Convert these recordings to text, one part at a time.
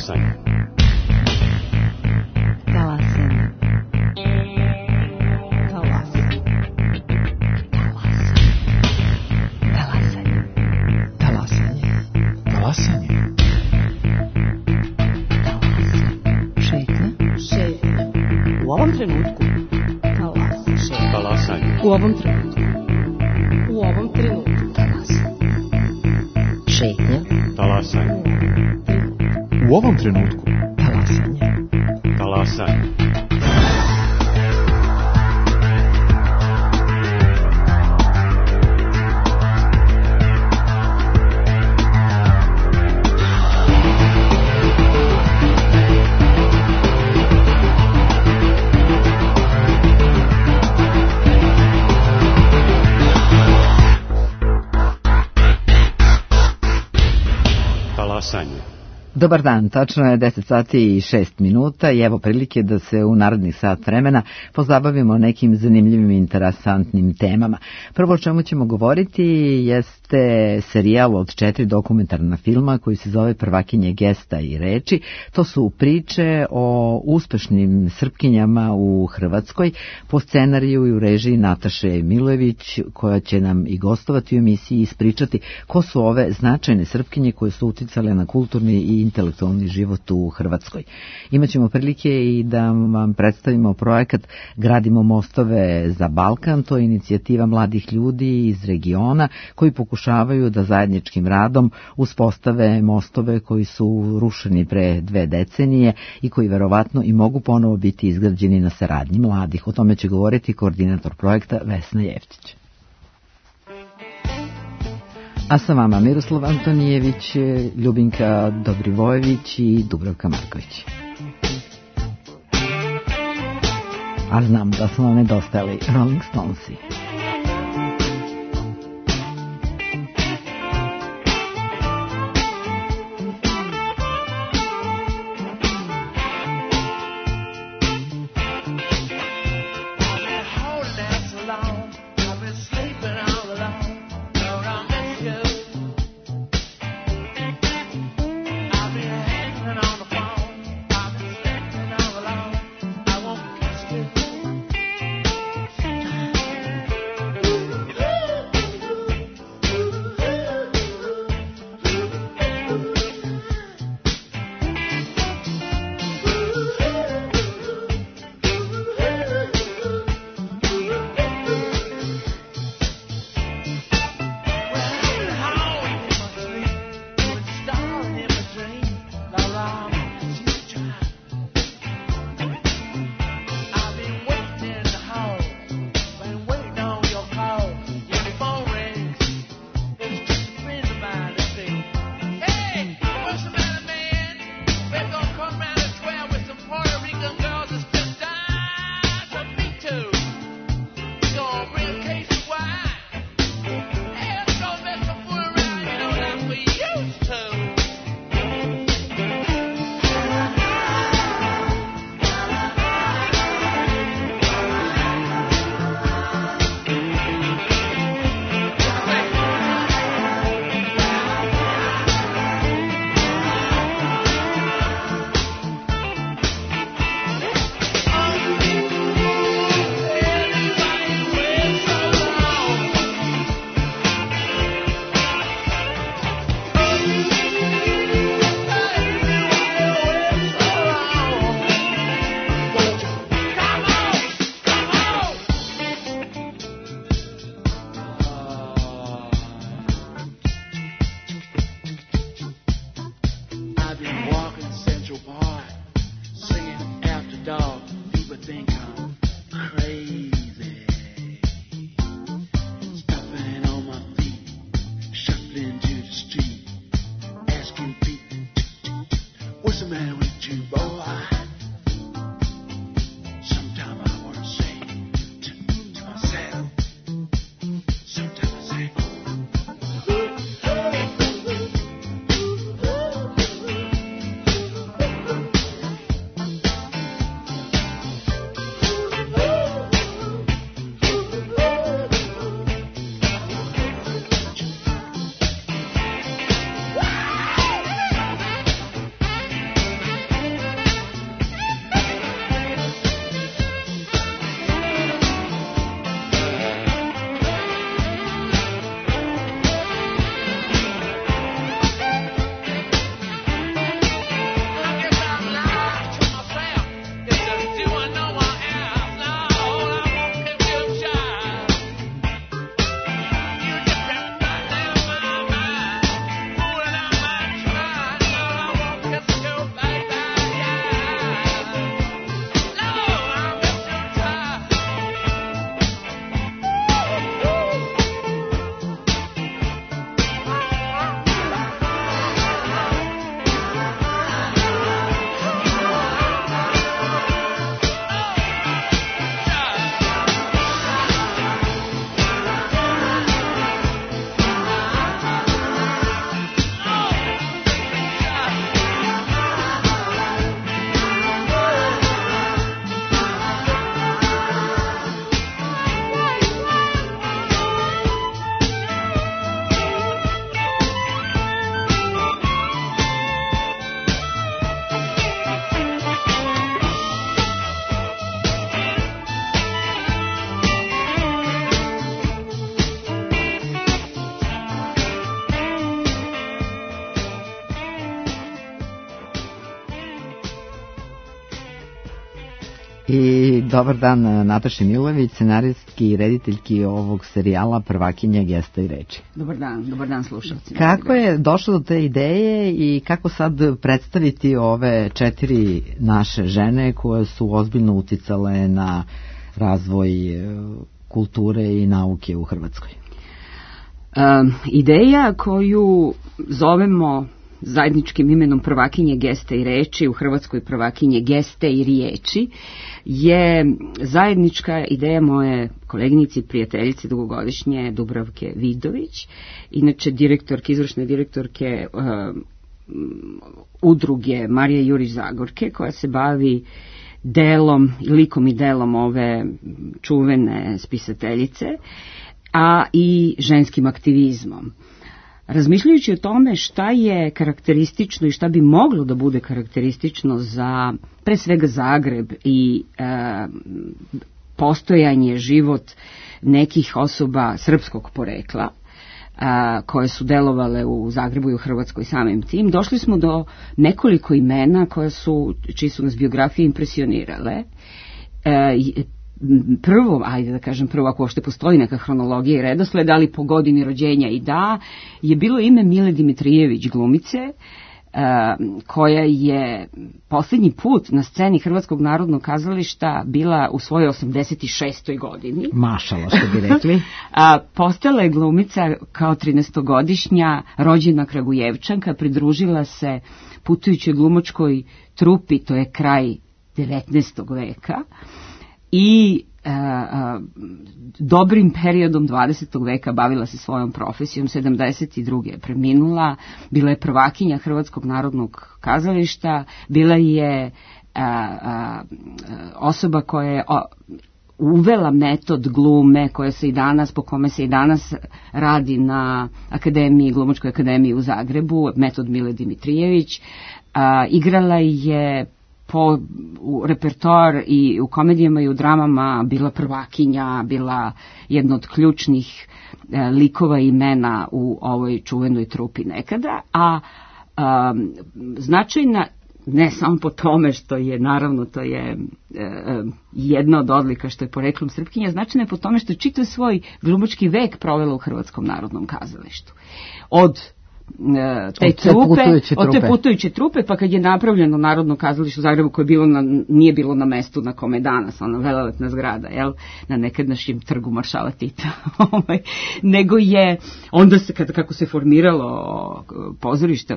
Talasanje. Talasanje. Talasanje. Talasanje. Talasanje. Šetnja. Šetnja. U ovom trenutku. Talasanje. U ovom trenutku. U ovom trenutku. Talasanje. Šetnja. Talasanje. U ovom trenutku. Talasanje. Talasanje. Talasanje. Dobar dan, tačno je 10 sati i 6 minuta i evo prilike da se u narednih sat vremena pozabavimo nekim zanimljivim i interesantnim temama. Prvo o čemu ćemo govoriti jeste serijal od 4 dokumentarna filma koji se zove Prvakinje gesta i reči. To su priče o uspešnim Srpkinjama u Hrvatskoj po scenariju i u režiji Nataše Milojević, koja će nam i gostovati u emisiji i ispričati ko su ove značajne Srpkinje koje su uticale na kulturni i intelektualni život u Hrvatskoj. Imaćemo prilike i da vam predstavimo projekat Gradimo mostove za Balkan. To je inicijativa mladih ljudi iz regiona koji pokušavaju da zajedničkim radom uspostave mostove koji su rušeni pre 2 decenije i koji verovatno i mogu ponovo biti izgrađeni na saradnji mladih. O tome će govoriti koordinator projekta Vesna Jevtić. A sa vama Miroslav Antonijević, Ljubinka Dobrivojević i Dubravka Marković. A znam da su nam nedostajali Rolling Stonesi. I dobar dan Nataši Milović, scenarijski i rediteljki ovog serijala Prvakinja gesta i reči. Dobar dan slušalci. Kako je došlo do te ideje i kako sad predstaviti ove 4 naše žene koje su ozbiljno uticale na razvoj kulture i nauke u Hrvatskoj? Ideja koju zovemo zajedničkim imenom Prvakinje gesta i reči, u Hrvatskoj Prvakinje geste i riječi, je zajednička ideja moje koleginice i prijateljice dugogodišnje Dubravke Vidović, inače izvršne direktorke udruge Marije Jurić Zagorke, koja se bavi likom i delom ove čuvene spisateljice, a i ženskim aktivizmom. Razmišljajući o tome šta je karakteristično i šta bi moglo da bude karakteristično za pre svega Zagreb i postojanje, život nekih osoba srpskog porekla koje su delovale u Zagrebu i u Hrvatskoj samim tim, došli smo do nekoliko imena čiji su nas biografije impresionirale. Prvo, ako uopšte postoji neka hronologija i redosled, ali po godini rođenja je bilo ime Mile Dimitrijević, glumice, koja je posljednji put na sceni Hrvatskog narodnog kazališta bila u svojoj 86. godini. Mašala, što bi rekli. Postala je glumica kao 13-godišnja, rođena Kragujevčanka, pridružila se putujućoj glumačkoj trupi, to je kraj 19. veka, i dobrim periodom 20. veka bavila se svojom profesijom. 72. je preminula, bila je prvakinja Hrvatskog narodnog kazališta, bila je osoba koja je uvela metod glume po kome se i danas radi na Glumačkoj akademiji u Zagrebu, metod Mile Dimitrijević. Igrala je u repertoar i u komedijama i u dramama, bila prvakinja, bila jedna od ključnih likova i imena u ovoj čuvenoj trupi nekada, a značajna ne samo po tome što je, naravno, to je jedna od odlika što je poreklom Srpkinja, značajna je po tome što je čitav svoj glumački vek provela u Hrvatskom narodnom kazalištu. Od te putujuće trupe, pa kad je napravljeno Narodno kazalište u Zagrebu, koje nije bilo na mestu na kome je danas, ona velelepna zgrada, na nekadašnjem trgu Maršala Tita, nego je, onda se, kako se formiralo pozorište,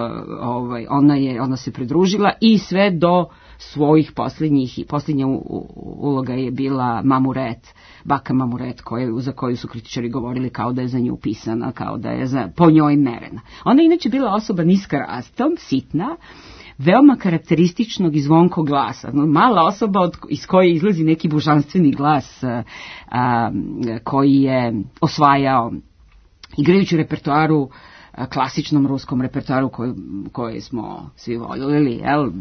ona se pridružila i sve do svojih posljednja uloga je bila Mamuret, baka Mamuret, za koju su kritičari govorili kao da je za nju pisana, kao da je po njoj merena. Ona je inače bila osoba niska rastom, sitna, veoma karakterističnog i zvonkog glasa. Mala osoba iz koje izlazi neki božanstveni glas koji je osvajao, igrajući u repertoaru, klasičnom ruskom repertoaru koji smo svi voljeli,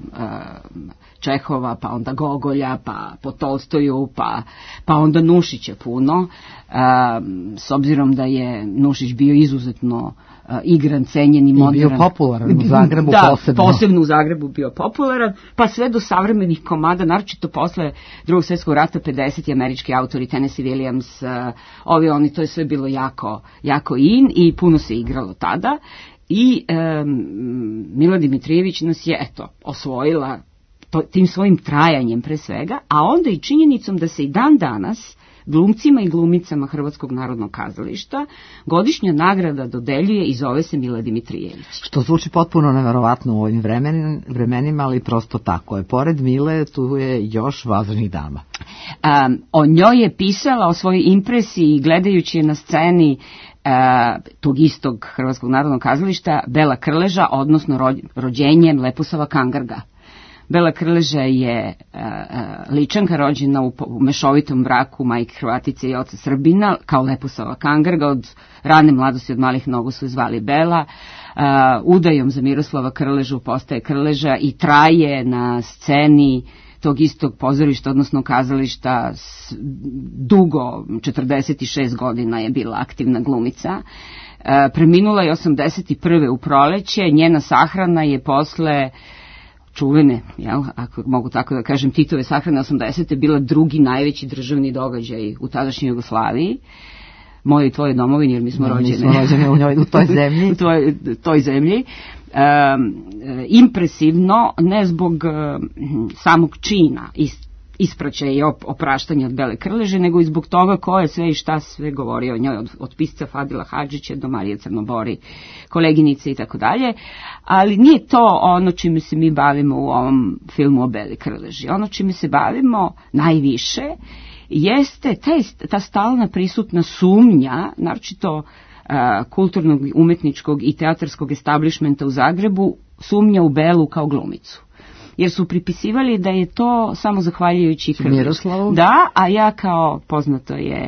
Čehova, pa onda Gogolja, pa po Tolstoju, pa onda Nušića puno, s obzirom da je Nušić bio izuzetno igran, cenjen i modern. I bio popularan u Zagrebu posebno u Zagrebu bio popularan, pa sve do savremenih komada, naročito posle Drugog svjetskog rata, 50. američki autori, Tennessee Williams, to je sve bilo jako in i puno se igralo tada. I Mila Dimitrijević nas je, osvojila tim svojim trajanjem pre svega, a onda i činjenicom da se i dan danas glumcima i glumicama Hrvatskog narodnog kazališta godišnja nagrada dodeljuje i zove se Mila Dimitrijević. Što zvuči potpuno neverovatno u ovim vremenima, ali prosto tako je. Pored Mile tu je još važnih dama. O njoj je pisala, o svojoj impresiji, gledajući je na sceni tog istog Hrvatskog narodnog kazališta, Bela Krleža, odnosno rođenjem Leposava Kangarga. Bela Krleža je Ličanka, rođena u mešovitom braku majke Hrvatice i oca Srbina, kao Leposava Kangarga. Od rane mladosti, od malih nogu su zvali Bela. Udajom za Miroslava Krležu postaje Krleža i traje na sceni tog istog pozorišta, odnosno kazališta, dugo, 46 godina je bila aktivna glumica. Preminula je 81. u proleće, njena sahrana je posle čuvene, jel, ako mogu tako da kažem, Titove sahrane 80. bila drugi najveći državni događaj u tadašnjoj Jugoslaviji, moje i tvoje domovine, jer mi smo rođene u njoj, u toj zemlji. u toj zemlji. Impresivno, ne zbog samog čina ispraćaja i opraštanja od Bele Krleže, nego i zbog toga ko je sve i šta sve govorio o njoj, od pisca Fadila Hadžića do Marije Crnobori, koleginice i tako dalje, ali nije to ono čime se mi bavimo u ovom filmu o Beli Krleži. Ono čime se bavimo najviše jeste ta stalna prisutna sumnja, naročito kulturnog, umetničkog i teatarskog establishmenta u Zagrebu, sumnja u Belu kao glumicu. Jer su pripisivali da je to samo zahvaljujući Miroslavu. Da, a ja kao poznato je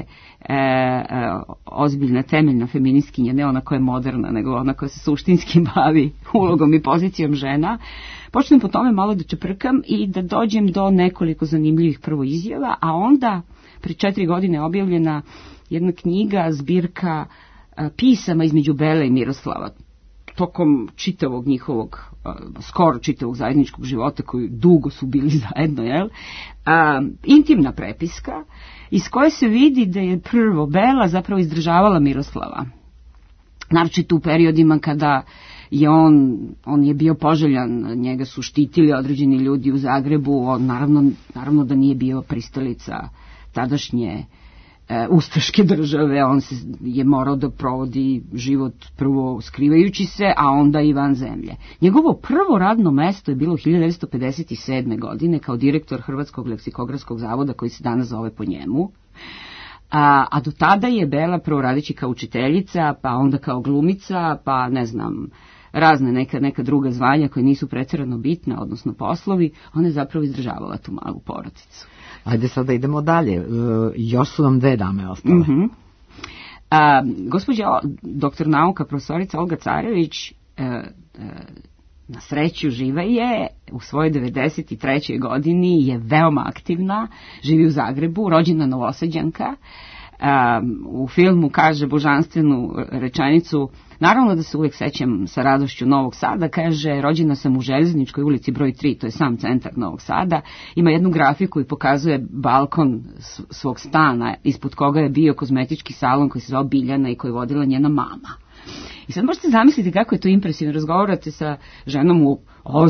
ozbiljna temeljna feministkinja, ne ona koja je moderna, nego ona koja se suštinski bavi ulogom i pozicijom žena, počnem po tome malo da čeprkam i da dođem do nekoliko zanimljivih prvo izjava, a onda pre 4 godine objavljena jedna knjiga, zbirka pisama između Bele i Miroslava, tokom čitavog njihovog, skoro čitavog zajedničkog života, koji dugo su bili zajedno, jel? Intimna prepiska, iz koje se vidi da je prvo Bela zapravo izdržavala Miroslava. Naročito u periodima kada je on je bio poželjan, njega su štitili određeni ljudi u Zagrebu, on naravno da nije bio pristalica tadašnje ustaške države, on je morao da provodi život prvo skrivajući se, a onda i van zemlje. Njegovo prvo radno mesto je bilo 1957. godine kao direktor Hrvatskog leksikografskog zavoda, koji se danas zove po njemu. A do tada je Bela prvo radeći kao učiteljica, pa onda kao glumica, pa ne znam, razne neka druga zvanja koje nisu pretjerano bitne, odnosno poslovi, ona je zapravo izdržavala tu malu porodicu. Ajde sada idemo dalje. Još su nam 2 dame ostale. Mm-hmm. Gospođa doktor nauka profesorica Olga Carević na sreću živa je, u svojoj 93. godini je veoma aktivna, živi u Zagrebu, rođena Novosađanka. U filmu kaže božanstvenu rečenicu, naravno da se uvijek sećam sa radošću Novog Sada, kaže, rođena sam u Željezničkoj ulici broj 3, to je sam centar Novog Sada, ima jednu grafiku i pokazuje balkon svog stana, ispod koga je bio kozmetički salon koji se zvao Biljana i koji je vodila njena mama. I sad možete zamisliti kako je to impresivno, razgovarate sa ženom u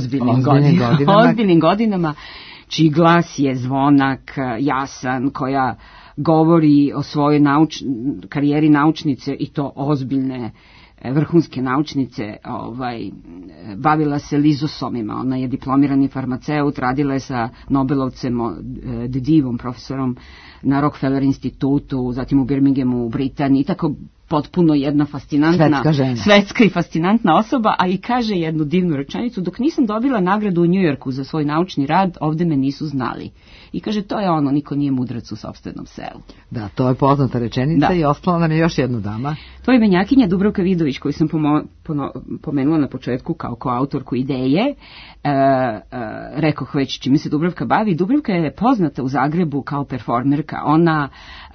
ozbiljnim godinama, čiji glas je zvonak, jasan, koja govori o svojoj karijeri naučnice, i to ozbiljne, vrhunske naučnice, bavila se lizosomima, ona je diplomirani farmaceut, radila je sa Nobelovcem Divom, profesorom na Rockefeller institutu, zatim u Birminghamu u Britaniji, tako potpuno jedna fascinantna, svetska i fascinantna osoba, a i kaže jednu divnu rečenicu, dok nisam dobila nagradu u Njujorku za svoj naučni rad, ovde me nisu znali. I kaže, to je ono, niko nije mudrac u sopstvenom selu. Da, to je poznata rečenica. Da. I ostala nam je još jedna dama. To je Benjakinja Dubravka Vidović, koju sam pomenula na početku kao koautorku ideje. Rekoh već čime se Dubravka bavi. Dubravka je poznata u Zagrebu kao performerka. Ona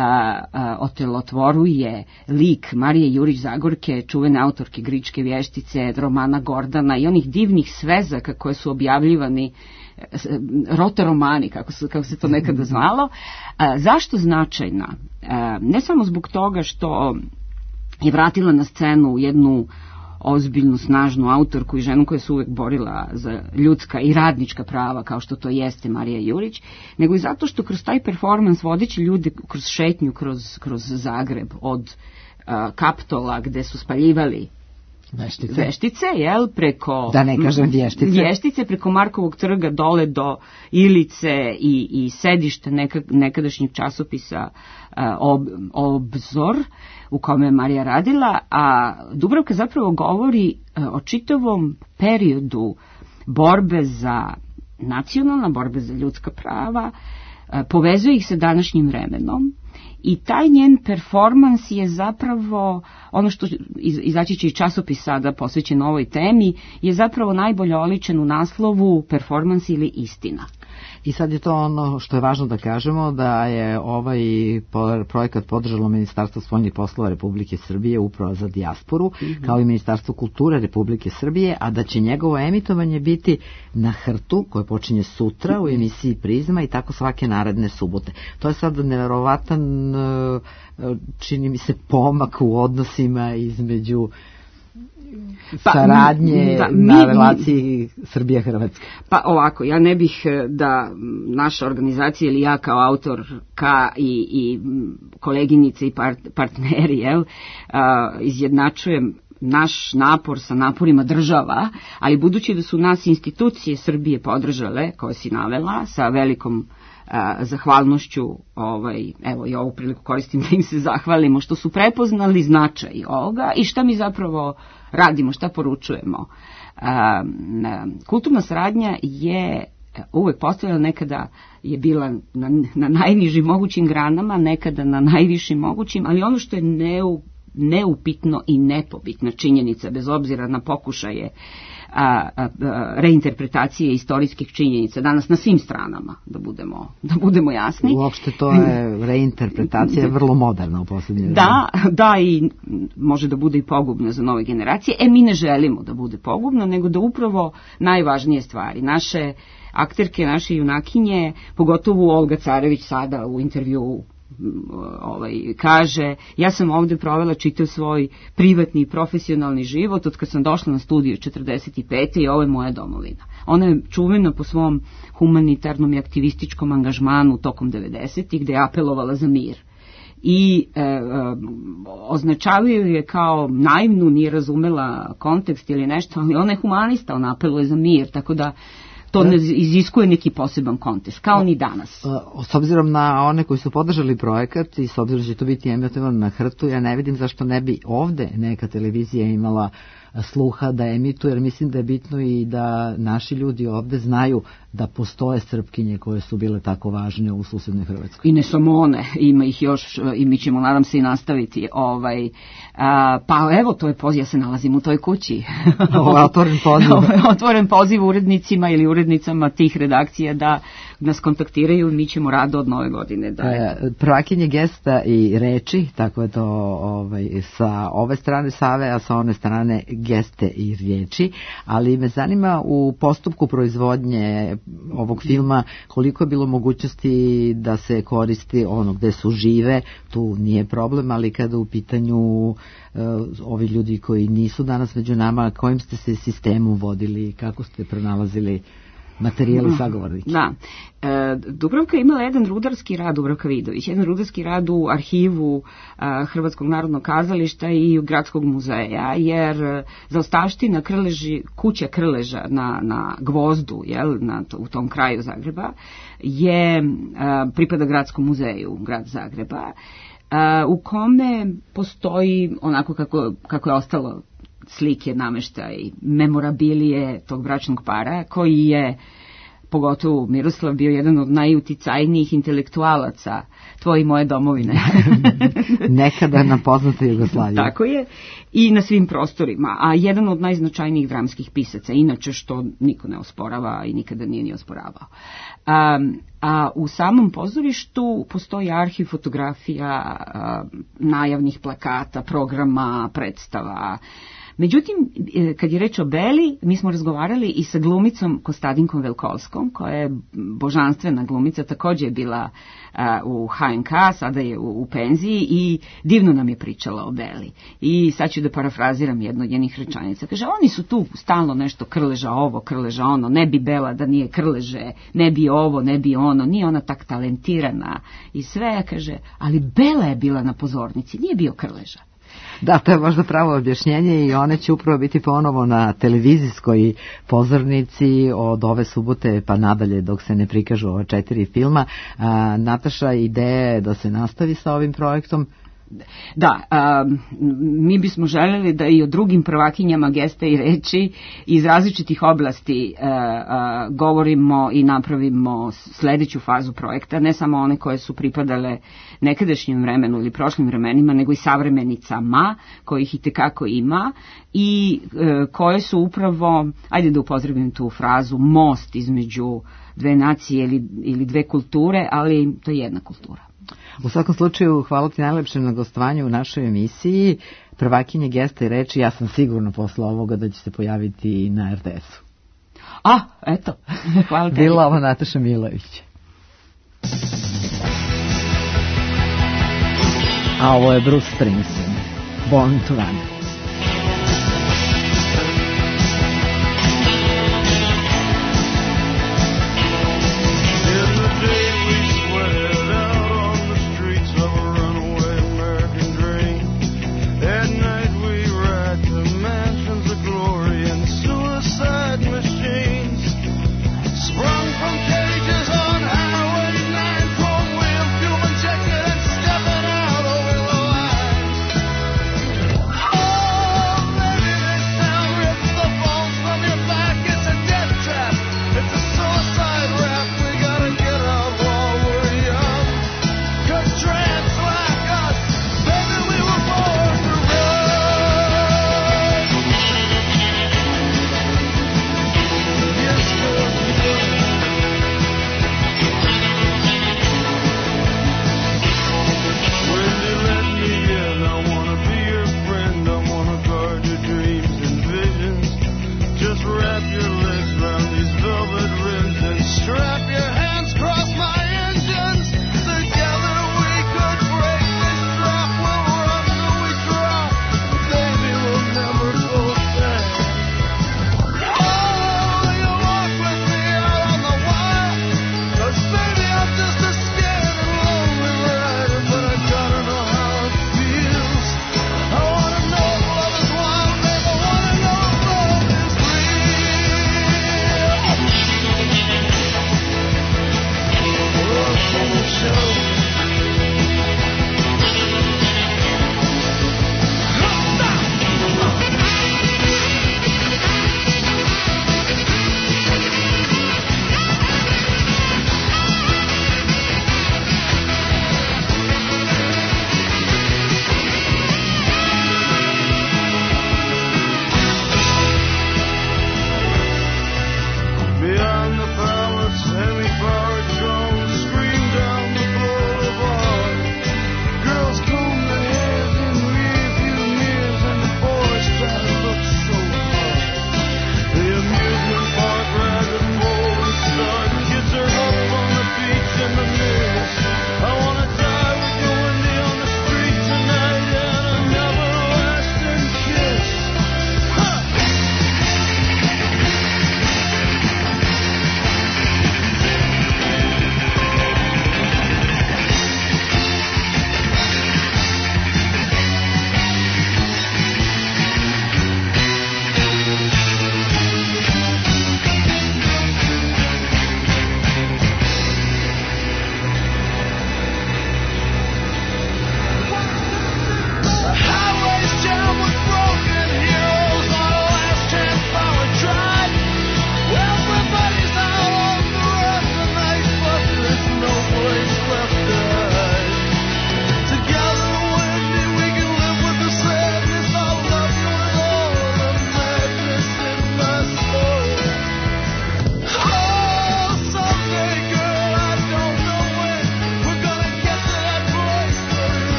otelotvoruje lik Marije Jurić Zagorke, čuvene autorke Gričke vještice, romana Gordana i onih divnih svezaka koje su objavljivani, rotoromani, kako se to nekada zvalo. Zašto značajna? Ne samo zbog toga što je vratila na scenu jednu ozbiljnu, snažnu autorku i ženu koja se uvek borila za ljudska i radnička prava, kao što to jeste Marija Jurić, nego i zato što kroz taj performans vodeći ljude kroz šetnju, kroz Zagreb, od Kaptola gde su spaljivali veštice, jel, preko, da ne kažem vještice, preko Markovog trga dole do Ilice i sedišta nekadašnjeg časopisa Obzor, u kome je Marija radila, a Dubravka zapravo govori o čitavom periodu borbe za nacionalna, borbe za ljudska prava, povezuje ih sa današnjim vremenom. I taj njen performans je zapravo, ono što izaći će iz časopis sada posvećen ovoj temi, je zapravo najbolje oličen u naslovu Performans ili istina. I sad je to ono što je važno da kažemo, da je ovaj projekat podržalo Ministarstvo spoljnih poslova Republike Srbije, Uprava za dijasporu, kao i Ministarstvo kulture Republike Srbije, a da će njegovo emitovanje biti na Hrtu, koje počinje sutra u emisiji Prizma i tako svake naredne subote. To je sad neverovatan, čini mi se, pomak u odnosima između saradnje na relaciji Srbija-Hrvatska. Pa ovako, ja ne bih da naša organizacija ili ja kao autorka i koleginice i partneri izjednačujem naš napor sa naporima država, ali budući da su nas institucije Srbije podržale, koje si navela, sa velikom zahvalnošću, evo i ovu priliku koristim da im se zahvalimo, što su prepoznali značaj ovoga i šta mi zapravo radimo, šta poručujemo. Kulturna saradnja je uvek postojala, nekada je bila na najnižim mogućim granama, nekada na najvišim mogućim, ali ono što je neupitno i nepobitna činjenica, bez obzira na pokušaje reinterpretacije istorijskih činjenica danas na svim stranama, da budemo jasni. Uopšte to je reinterpretacija vrlo moderna u posljednje vreme. Da, i može da bude i pogubna za nove generacije. Mi ne želimo da bude pogubna, nego da upravo najvažnije stvari, naše akterke, naše junakinje, pogotovo Olga Carević sada u intervjuu kaže, ja sam ovdje provela čitav svoj privatni i profesionalni život od kad sam došla na studiju 45. i ovo je moja domovina. Ona je čuvena po svom humanitarnom i aktivističkom angažmanu tokom 90-ih, gde je apelovala za mir. I označavaju je kao naivnu, nije razumela kontekst ili nešto, ali ona je humanista, ona apeluje za mir, tako da to ne iziskuje neki poseban kontekst, kao ni danas. S obzirom na one koji su podržali projekat i s obzirom da će to biti emitovan na Hrtu, ja ne vidim zašto ne bi ovde neka televizija imala sluha da emituje, jer mislim da je bitno i da naši ljudi ovde znaju da postoje Srpkinje koje su bile tako važne u susednoj Hrvatskoj. I ne samo one, ima ih još i mi ćemo, nadam se, i nastaviti. Pa evo, to je poziv, ja se nalazim u toj kući. Ovo je otvoren poziv. Otvoren poziv urednicima ili urednicama tih redakcija da nas kontaktiraju, mi ćemo rado od nove godine. Prvakinje gesta i reči, tako je to sa ove strane Save, a sa one strane geste i riječi, ali me zanima u postupku proizvodnje ovog filma koliko je bilo mogućnosti da se koristi ono gde su žive, tu nije problem, ali kada u pitanju ovi ljudi koji nisu danas među nama, kojim ste se sistemom vodili, kako ste pronalazili materijali sagovornike? Da. Dubravka je imala jedan rudarski rad, Dubravka Vidović, jedan rudarski rad u arhivu Hrvatskog narodnog kazališta i Gradskog muzeja, jer zaostavština kuća Krleža na Gvozdu, u tom kraju Zagreba, pripada Gradskom muzeju grad Zagreba, u kome postoji onako kako je ostalo slike, nameštaj, memorabilije tog bračnog para, koji je, pogotovo Miroslav, bio jedan od najuticajnijih intelektualaca tvoje i moje domovine. Nekada na poznatoj Jugoslaviji. Tako je, i na svim prostorima, a jedan od najznačajnijih dramskih pisaca, inače što niko ne osporava i nikada nije ni osporavao. A u samom pozorištu postoji arhiv fotografija, najavnih plakata, programa, predstava. Međutim, kad je reč o Beli, mi smo razgovarali i sa glumicom Kostadinkom Velkolskom, koja je božanstvena glumica, također je bila u HNK, sada je u penziji i divno nam je pričala o Beli. I sad ću da parafraziram jednu od njenih rečanica. Kaže, oni su tu stalno nešto Krleža ovo, Krleža ono, ne bi Bela da nije Krleže, ne bi ovo, ne bi ono, nije ona tak talentirana i sve, kaže, ali Bela je bila na pozornici, nije bio Krleža. Da, to je možda pravo objašnjenje i one će upravo biti ponovo na televizijskoj pozornici od ove subote pa nadalje dok se ne prikažu ova 4 filma. Nataša, ideja je da se nastavi sa ovim projektom? Da, mi bismo željeli da i o drugim prvakinjama gesta i reči iz različitih oblasti govorimo i napravimo sledeću fazu projekta, ne samo one koje su pripadale nekadašnjem vremenu ili prošlim vremenima, nego i savremenicama, kojih i tekako ima i koje su upravo, ajde da upotrebim tu frazu, most između dve nacije ili dve kulture, ali to je jedna kultura. U svakom slučaju, hvala ti najlepšem na gostovanju u našoj emisiji. Prvakinje gesta i reči, ja sam sigurno posle ovoga da će se pojaviti i na RTS-u. Eto, hvala tebi. Bila ovo Nataša Milović. A ovo je Bruce Springsteen, Born to Run. Oh!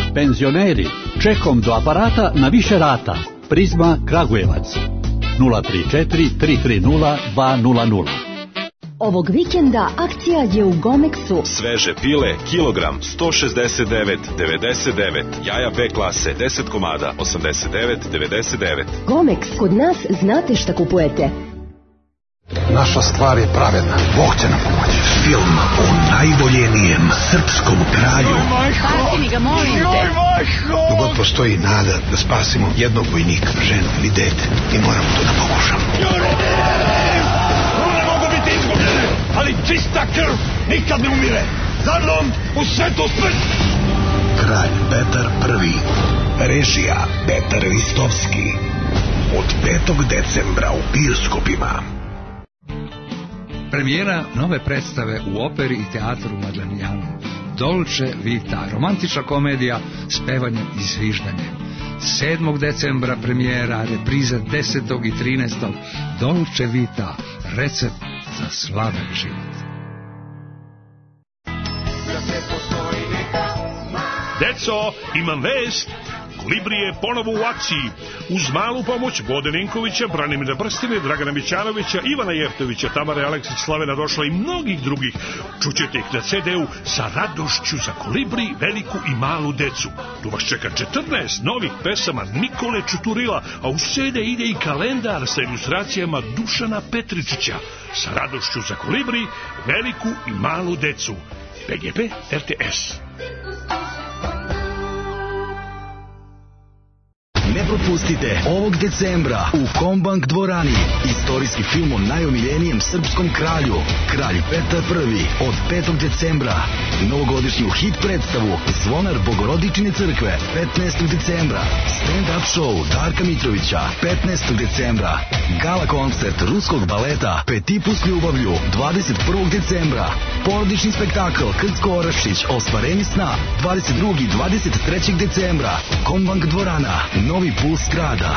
Penzioneri, čekom do aparata na više rata. Prizma Kragujevac 034 330 200. Ovog vikenda akcija je u Gomexu. Sveže pile, kilogram 169,99. Jaja B klase 10 komada 89,99. Gomex, kod nas znate šta kupujete. Naša stvar je pravedna. Bog će nam pomoći. Film o najvoljenijem srpskom kralju. Spasi mi ga, molim te. Dogod postoji nada da spasimo jednog vojnika, ženu ili dete, mi moramo to da pokušamo. Ne mogu biti izgubljene, ali čista krv nikad ne umire. Za mnom u svetu smrt. Kralj Petar I. Režija Petar Ristovski. Od 5. decembra u bioskopima. Premijera nove predstave u operi i teatru Madlenijanu. Dolce Vita, romantična komedija s pevanjem i zviždanjem. 7. decembra premijera, repriza 10. i 13. Dolce Vita, recept za slaven život. Deco, imam vest. Kolibri je ponovo u akciji. Uz malu pomoć Vode Ninkovića, Branimira Brstine, Dragana Mićanovića, Ivana Jeftovića, Tamare Aleksić, Slavena Došla i mnogih drugih. Čućete ih na CD-u sa radošću za Kolibri, veliku i malu decu. Tu vas čeka 14 novih pesama Nikole Čuturila, a u CD ide i kalendar sa ilustracijama Dušana Petričića. Sa radošću za Kolibri, veliku i malu decu. PGP RTS. Ne propustite ovog decembra u Kombank dvorani istorijski film o najomiljenijem srpskom kralju, Kralj Petar I. Od 5. decembra. Novogodišnju hit predstavu Zvonar Bogorodičine crkve 15. decembra. Stand-up show Darka Mitrovića 15. decembra. Gala koncert ruskog baleta Petipu s ljubavlju 21. decembra. Porodični spektakl Krcko Orašić Ostvarenje sna 22. i 23. decembra. Kombank dvorana, Novi Puls grada.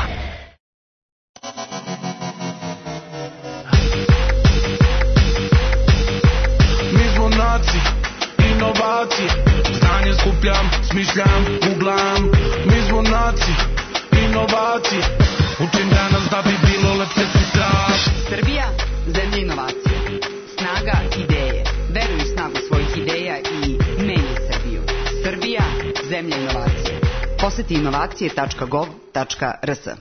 Mi smo naci, inovacije, znanje skupljam, smišljam, googlam. Mi smo naci, inovacije, učim danas da bi bilo lepše sutra. Srbija, zemlja inovacije, snaga ideje. Veruj u snagu svojih ideja i menjaj Srbiju. Srbija, zemlja inovacije. Poseti inovacije.gov.rs.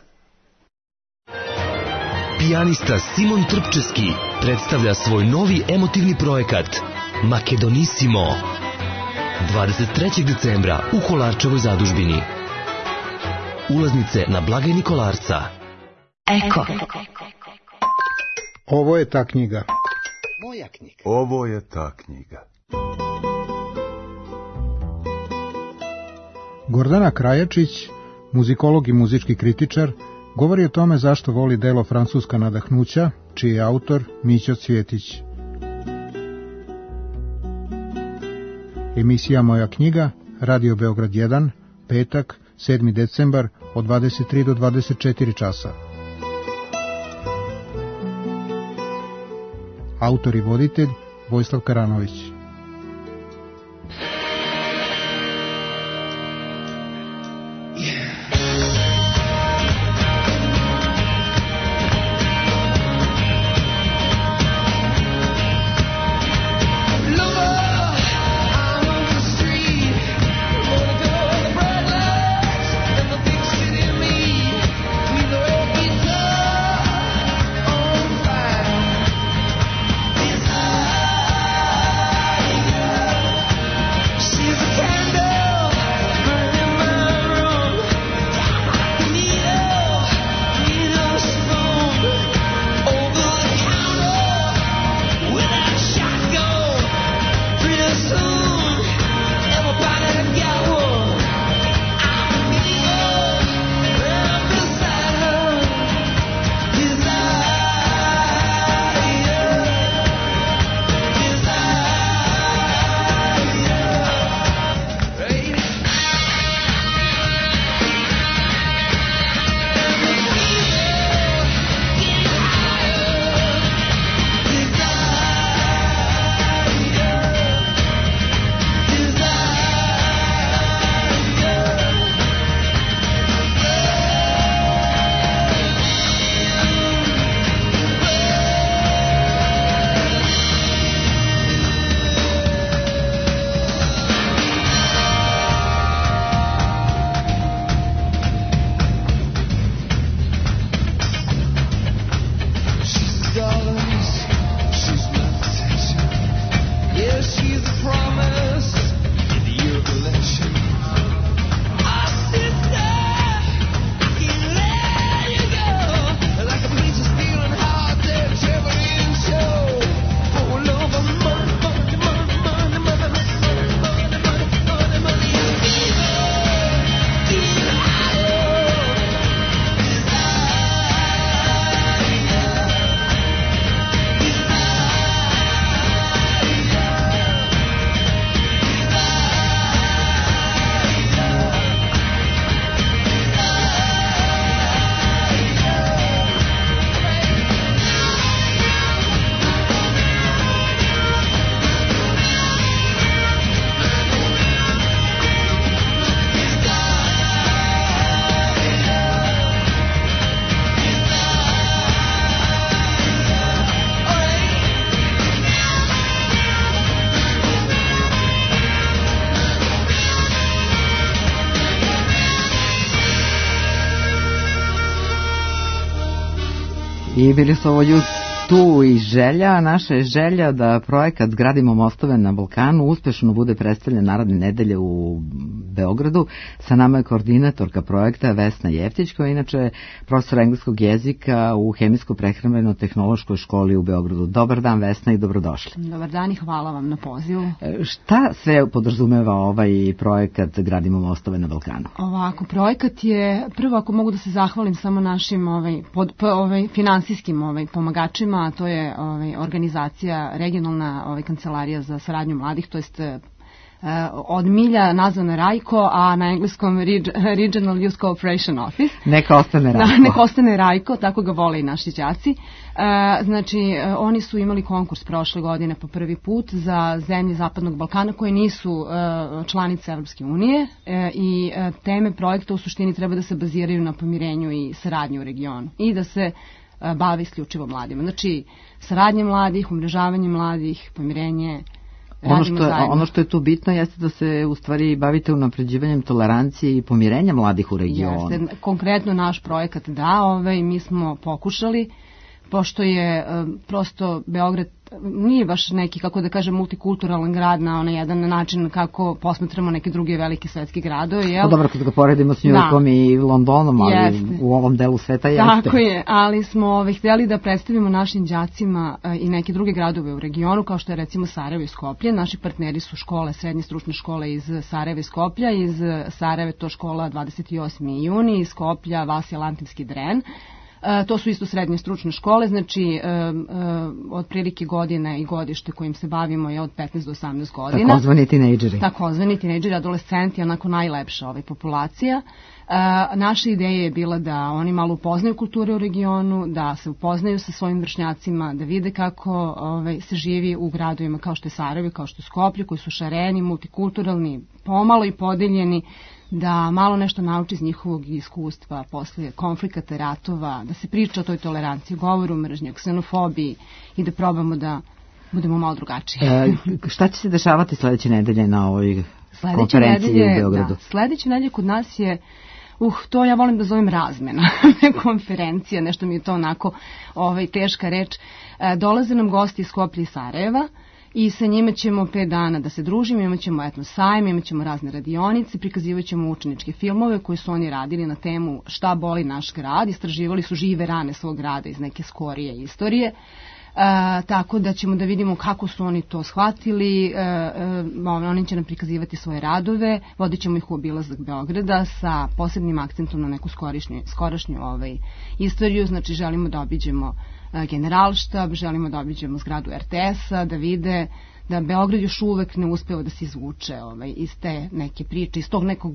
Pijanista Simon Trpčevski predstavlja svoj novi emotivni projekat Makedonissimo 23. decembra u Kolarčevoj zadužbini. Ulaznice na blagajni Kolarca. Eko. Ovo je ta knjiga. Moja knjiga. Ovo je ta knjiga. Gordana Krajačić, muzikolog i muzički kritičar, govori o tome zašto voli delo Francuska nadahnuća, čiji je autor Mićo Cvjetić. Emisija Moja knjiga, Radio Beograd 1, petak, 7. decembar, od 23 do 24 časa. Autor i voditelj Vojislav Karanović. I bili su ovo tu i želja, naša je želja da projekat Gradimo mostove na Balkanu uspešno bude predstavljen naredne nedelje u Beogradu. Sa nama je koordinatorka projekta Vesna Jeftić, koja je inače profesor engleskog jezika u Hemijsko-prehrambeno-tehnološkoj školi u Beogradu. Dobar dan, Vesna, i dobrodošli. Dobar dan i hvala vam na pozivu. Šta sve podrazumeva ovaj projekat Gradimo mostove na Balkanu? Ovako, projekat je, prvo ako mogu da se zahvalim samo našim finansijskim pomagačima, a to je organizacija, regionalna kancelarija za saradnju mladih, to jest od milja nazvana RAJCO, a na engleskom Regional Youth Cooperation Office. Neka ostane RAJCO. Neka ostane RAJCO, tako ga vole i naši đaci. Znači, oni su imali konkurs prošle godine po prvi put za zemlje Zapadnog Balkana koje nisu članice Evropske unije i teme projekta u suštini treba da se baziraju na pomirenju i saradnju u regionu i da se bave isključivo mladima. Znači, saradnje mladih, umrežavanje mladih, pomirenje. Ono što je tu bitno jeste da se u stvari bavite unapređivanjem tolerancije i pomirenja mladih u regionu. Jeste, konkretno naš projekat mi smo pokušali, pošto je prosto Beograd nije baš neki, kako da kažem, multikulturalan grad na onaj jedan način kako posmatramo neke druge velike svetske gradove. Dobro, kad ga poredimo s New Yorkom i Londonom, ali u ovom delu sveta jeste. Tako je, ali smo htjeli da predstavimo našim đacima i neke druge gradove u regionu, kao što je recimo Sarajevo i Skoplje. Naši partneri su škole, srednje stručne škole iz Sarajeva i Skoplja, iz Sarajeva to škola 28. juni, iz Skoplja Vasija Lantinski Dren. To su isto srednje stručne škole, znači otprilike godine i godište kojim se bavimo je od 15 do 18 godina. Takozvani tinejdžeri. Takozvani tinejdžeri, adolescenti, onako najlepša populacija. Naša ideja je bila da oni malo upoznaju kulture u regionu, da se upoznaju sa svojim vršnjacima, da vide kako se živi u gradovima kao što je Sarajevo, kao što je Skoplje, koji su šareni, multikulturalni, pomalo i podeljeni, da malo nešto nauči iz njihovog iskustva posle konflikata, ratova, da se priča o toj toleranciji, govoru mržnje, o ksenofobiji i da probamo da budemo malo drugačiji. Šta će se dešavati sledeće nedelje na ovoj konferenciji u Beogradu? Sledeće nedelje kod nas je to ja volim da zovem razmena konferencija, nešto mi je to onako teška reč. Dolaze nam gosti iz Skoplja i Sarajeva i sa njima ćemo 5 dana da se družimo, imat ćemo etno sajam, imat ćemo razne radionice, prikazivat ćemo učeničke filmove koje su oni radili na temu šta boli naš grad, istraživali su žive rane svog grada iz neke skorije istorije. Tako da ćemo da vidimo kako su oni to shvatili, oni će nam prikazivati svoje radove, vodit ćemo ih u obilazak Beograda sa posebnim akcentom na neku skorašnju istoriju, znači želimo da obiđemo Generalštab, želimo da obiđemo zgradu RTS-a, da vide da Beograd još uvek ne uspeva da se izvuče iz te neke priče, iz tog nekog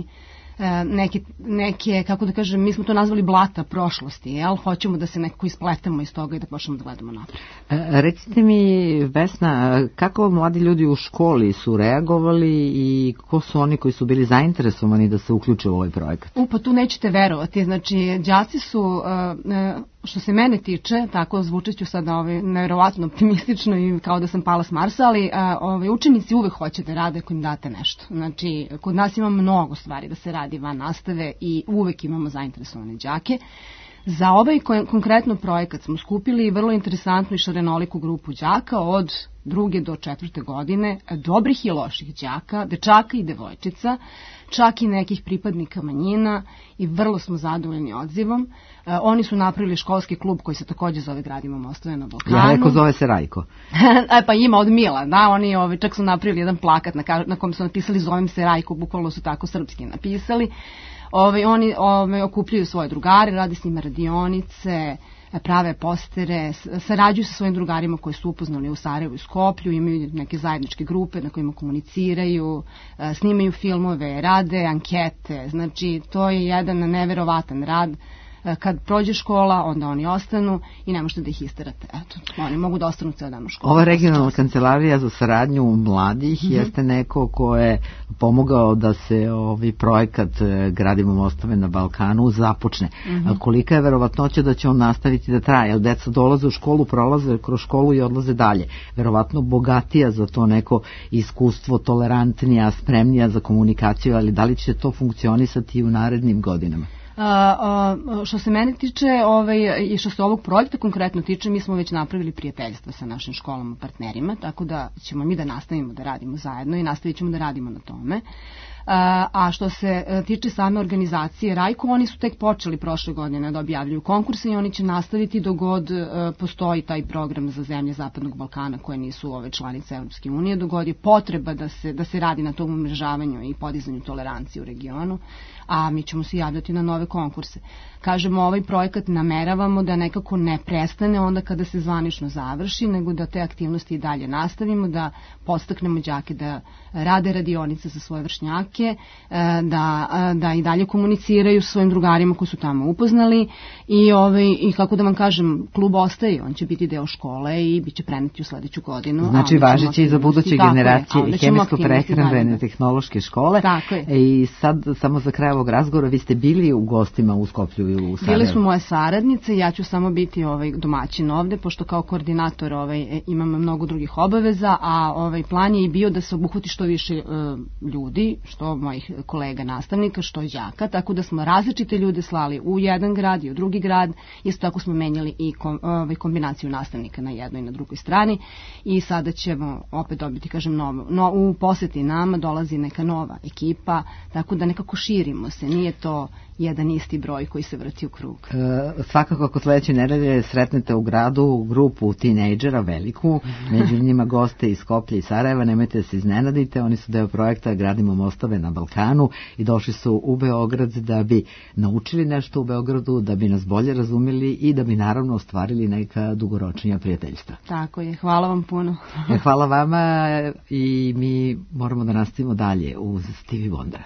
neke, kako da kažem, mi smo to nazvali blata prošlosti, hoćemo da se nekako ispletemo iz toga i da počnemo da gledamo napred. Recite mi, Vesna, kako mladi ljudi u školi su reagovali i ko su oni koji su bili zainteresovani da se uključe u ovaj projekat? Pa tu nećete verovati, znači đaci su, što se mene tiče, tako zvučeću sad nevjerovatno optimistično i kao da sam pala s Marsa, ali učenici uvek hoće da rade ako im date nešto. Znači, kod nas ima mnogo stvari da se radi van nastave i uvek imamo zainteresovane đake. Za ovaj konkretno projekat smo skupili vrlo interesantnu i šarenoliku grupu đaka od 2. do 4. godine, dobrih i loših đaka, dečaka i devojčica, čak i nekih pripadnika manjina i vrlo smo zadovoljni odzivom. Oni su napravili školski klub koji se također zove Gradimo mostove na Balkanu. Ja rekao zove se Rajko. Pa ima od Mila, da, oni čak su napravili jedan plakat na kom su napisali zovem se Rajko, bukvalno su tako srpski napisali. Oni okupljaju svoje drugare, rade s njima radionice, prave postere, sarađuju sa svojim drugarima koji su upoznali u Sarajevu i Skoplju, imaju neke zajedničke grupe na kojima komuniciraju, snimaju filmove, rade ankete, znači to je jedan neverovatan rad. Kad prođe škola, onda oni ostanu i ne možete da ih isterate. Eto, oni mogu da ostanu ceo dan u školu. Ova regionalna kancelarija za saradnju mladih jeste neko ko je pomogao da se projekat Gradimo mostove na Balkanu započne. Kolika je verovatnoća da će on nastaviti da traje? Jer deca dolaze u školu, prolaze kroz školu i odlaze dalje. Verovatno bogatija za to neko iskustvo, tolerantnija, spremnija za komunikaciju, ali da li će to funkcionisati i u narednim godinama? Što se mene tiče i što se ovog projekta konkretno tiče, mi smo već napravili prijateljstva sa našim školama partnerima, tako da ćemo mi da nastavimo da radimo zajedno i nastavit ćemo da radimo na tome. A što se tiče same organizacije Rajko, oni su tek počeli prošle godine da objavljuju konkurse i oni će nastaviti dok god postoji taj program za zemlje Zapadnog Balkana koje nisu ove članice Evropske unije, dok god je potreba da se radi na tom umrežavanju i podizanju tolerancije u regionu, a mi ćemo se javljati na nove konkurse. Kažemo, ovaj projekat nameravamo da nekako ne prestane onda kada se zvanično završi, nego da te aktivnosti i dalje nastavimo, da podstaknemo đake da rade radionice za svoje vršnjake, da i dalje komuniciraju sa svojim drugarima koji su tamo upoznali i kako da vam kažem, klub ostaje, on će biti deo škole i bit će preneti u sledeću godinu. Znači važeći i za buduće generacije i hemijsko-prehrambene tehnološke škole. I sad, samo za kraj ovog razgovora, vi ste bili u gostima u Skoplju i u Sarajevu? Bili su moje saradnice, ja ću samo biti domaćin ovde, pošto kao koordinator imam mnogo drugih obaveza, a plan je i bio da se obuhvati što više ljudi, što mojih kolega nastavnika, što i đaka, tako da smo različite ljude slali u jedan grad i u drugi grad, isto tako smo menjali i kombinaciju nastavnika na jednoj i na drugoj strani i sada ćemo opet dobiti, kažem, u poseti nama dolazi neka nova ekipa, tako da nekako širimo se, nije to jedan isti broj koji se vrti u krug. Svakako ako sledeće nedelje sretnete u gradu grupu tinejdžera veliku, među njima goste iz Skoplja i Sarajeva, nemojte da se iznenadite, oni su deo projekta Gradimo mostove na Balkanu i došli su u Beograd da bi naučili nešto u Beogradu, da bi nas bolje razumeli i da bi naravno ostvarili neka dugoročnija prijateljstva. Tako je, hvala vam puno. Hvala vama i mi moramo da nastavimo dalje uz Stevie Wondera.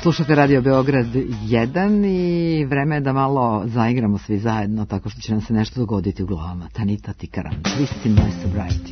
Slušate Radio Beograd 1 i vreme je da malo zaigramo svi zajedno, tako što će nam se nešto dogoditi u glavama. Tanita Tikaram, Twisting My Sobriety.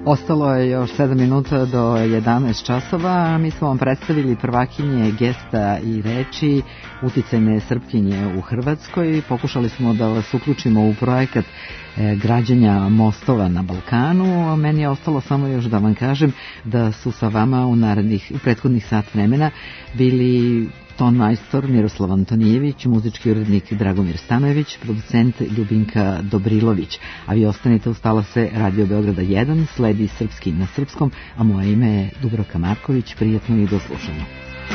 Ostalo je još 7 minuta do 11 časova. Mi smo vam predstavili prvakinje gesta i reči, uticajne Srpkinje u Hrvatskoj. Pokušali smo da vas uključimo u projekat građenja mostova na Balkanu. Meni je ostalo samo još da vam kažem da su sa vama u prethodnih sat vremena bili ton majstor Miroslav Antonijević, muzički urednik Dragomir Stanojević, producent Ljubinka Dobrilović. A vi ostanite uz talase Radio Beograda 1, sledi Srpski na srpskom, a moje ime je Dubravka Marković. Prijetno i do slušanja.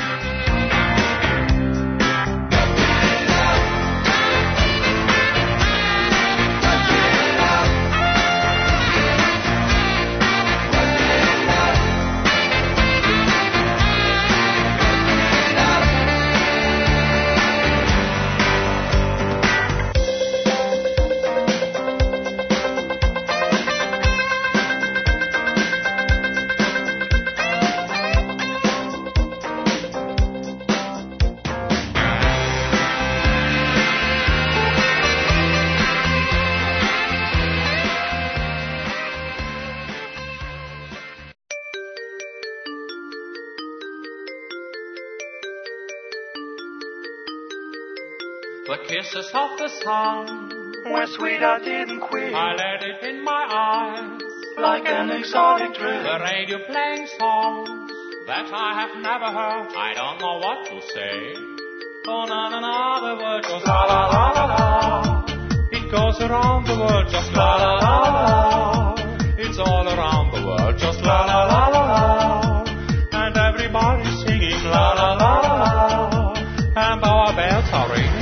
The kisses of the sun were sweet, I didn't quit. I let it in my eyes like an exotic drink. The radio playing songs that I have never heard. I don't know what to say. Oh, na na na, the word goes la la la la la. It goes around the world just la la la la. It's all around the world just la la la la la. And everybody's singing la la la la la. And our bells are ringing.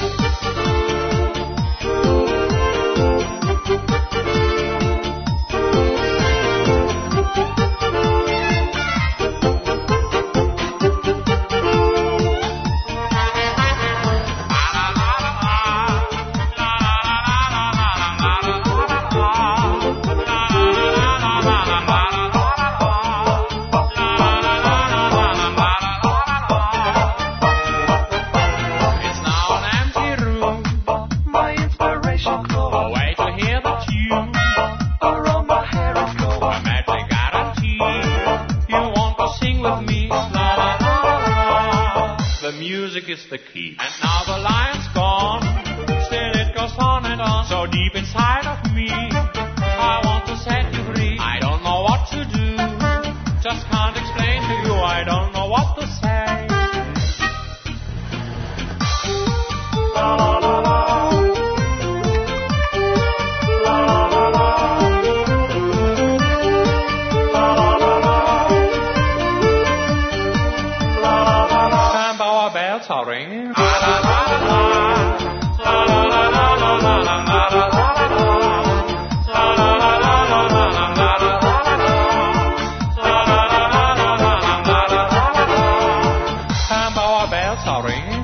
Is the key. And now the lion's gone, still it goes on and on. So deep inside of me, I want to set you free. I don't know what to do, just can't explain to you. I don't know what to say. La la la la. La la la la. La la la la. La la la la. And our bells are ringing. La la la la. La la la la la la la la la la. La la la la la la la la la la. La la la la la la la la la. And our bells are ringing.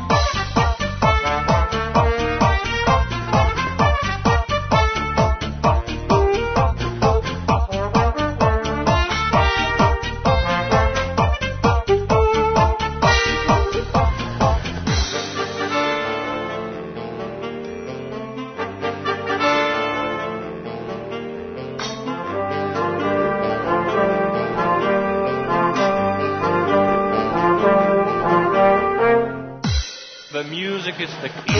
The music is the key.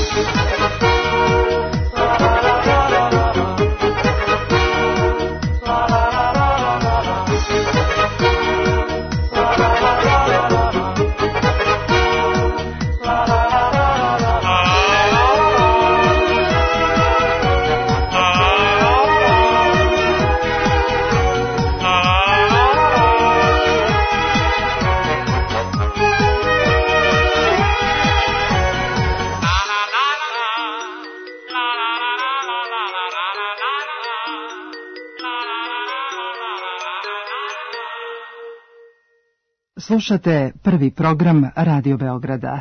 Slušate prvi program Radio Beograda.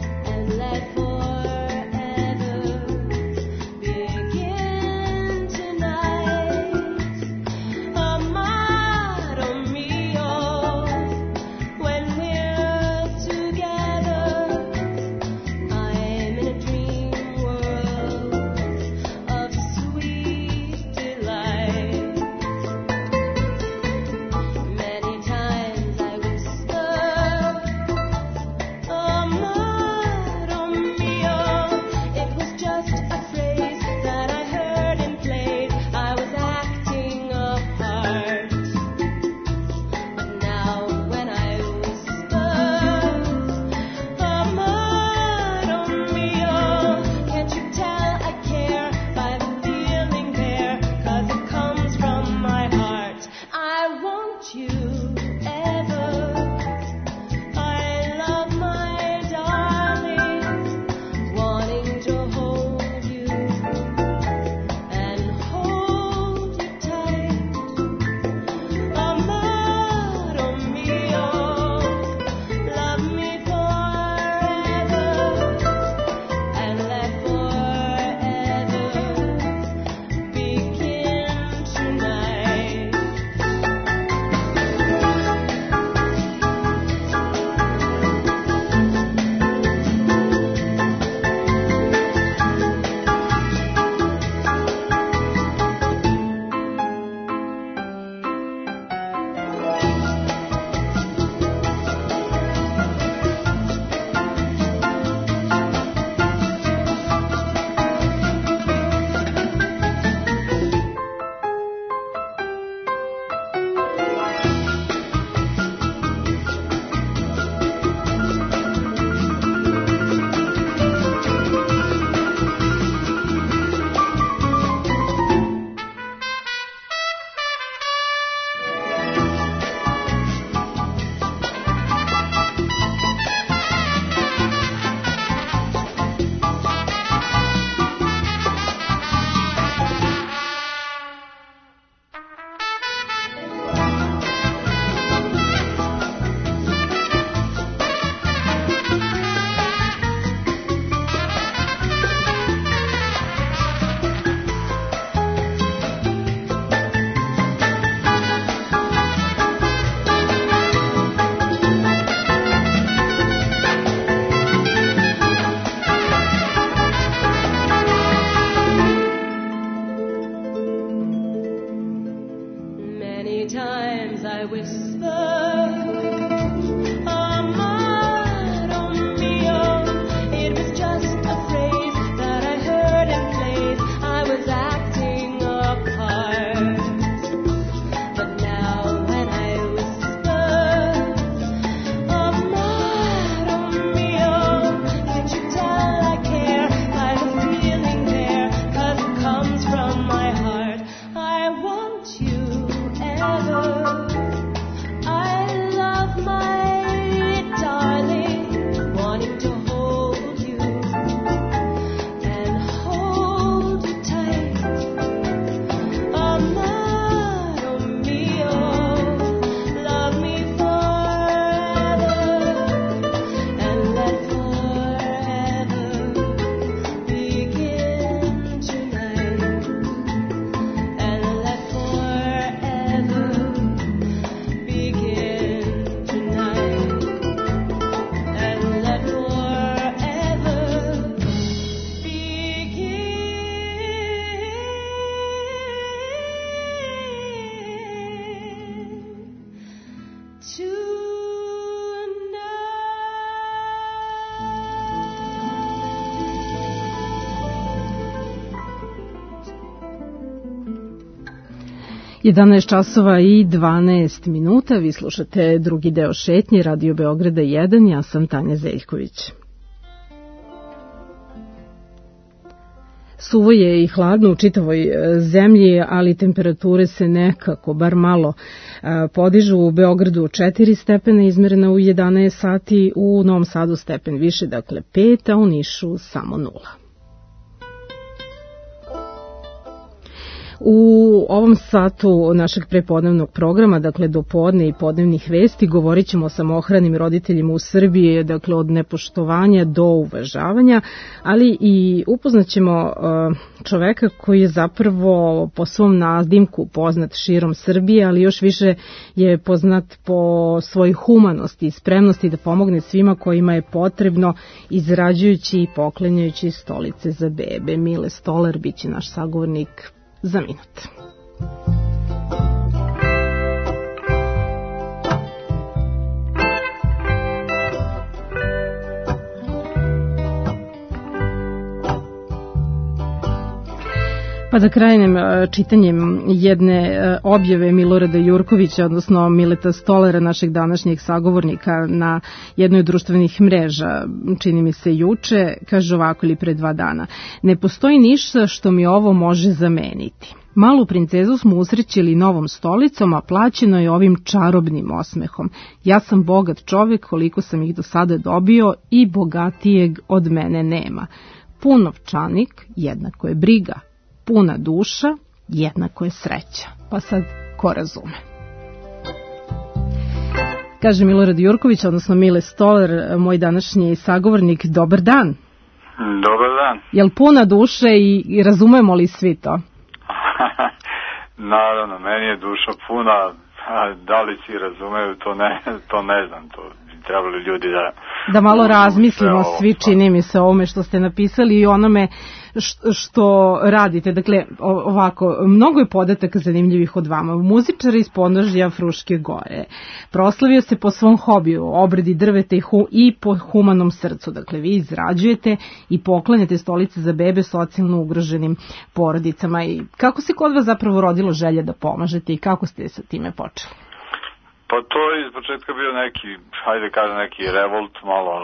To 11 časova i 12 minuta, vi slušate drugi deo šetnje Radio Beograda 1, ja sam Tanja Zeljković. Suvo je i hladno u čitavoj zemlji, ali temperature se nekako, bar malo, podižu. U Beogradu 4 stepena izmerena u 11 sati, u Novom Sadu stepen više, dakle 5, a u Nišu samo 0. U ovom satu našeg prepodnevnog programa, dakle do podne i podnevnih vesti, govorit ćemo o samohranim roditeljima u Srbiji, dakle od nepoštovanja do uvažavanja, ali i upoznaćemo čoveka koji je zapravo po svom nadimku poznat širom Srbije, ali još više je poznat po svojoj humanosti i spremnosti da pomogne svima kojima je potrebno, izrađujući i poklanjajući stolice za bebe. Mile Stolar biće naš sagovornik za minut. Pa da krajem čitanjem jedne objave Milorada Jurkovića, odnosno Mileta Stolara, našeg današnjeg sagovornika na jednoj od društvenih mreža, čini mi se juče, kaže ovako ili pre 2 dana. Ne postoji ništa što mi ovo može zameniti. Malu princezu smo usrećili novom stolicom, a plaćeno je ovim čarobnim osmehom. Ja sam bogat čovjek, koliko sam ih do sada dobio i bogatijeg od mene nema. Pun novčanik, jednako je briga. Puna duša, jednako je sreća. Pa sad, ko razume? Kaže Milorad Jurković, odnosno Mile Stolar, moj današnji sagovornik. Dobar dan. Dobar dan. Jel puna duše i razumemo li svi to? Naravno, meni je duša puna, a da li svi razumeju, to ne znam, to bi trebali ljudi da malo razmislimo svi, čini mi se, ovome što ste napisali i onome što radite. Dakle, ovako, mnogo je podataka zanimljivih od vama. Muzičar iz Podnožja Fruške gore. Proslavio se po svom hobiju, obradi drveta i po humanom srcu. Dakle, vi izrađujete i poklanjate stolice za bebe socijalno ugroženim porodicama. I kako se kod vas zapravo rodilo želje da pomažete i kako ste sa time počeli? Pa to je iz početka bio neki revolt malo,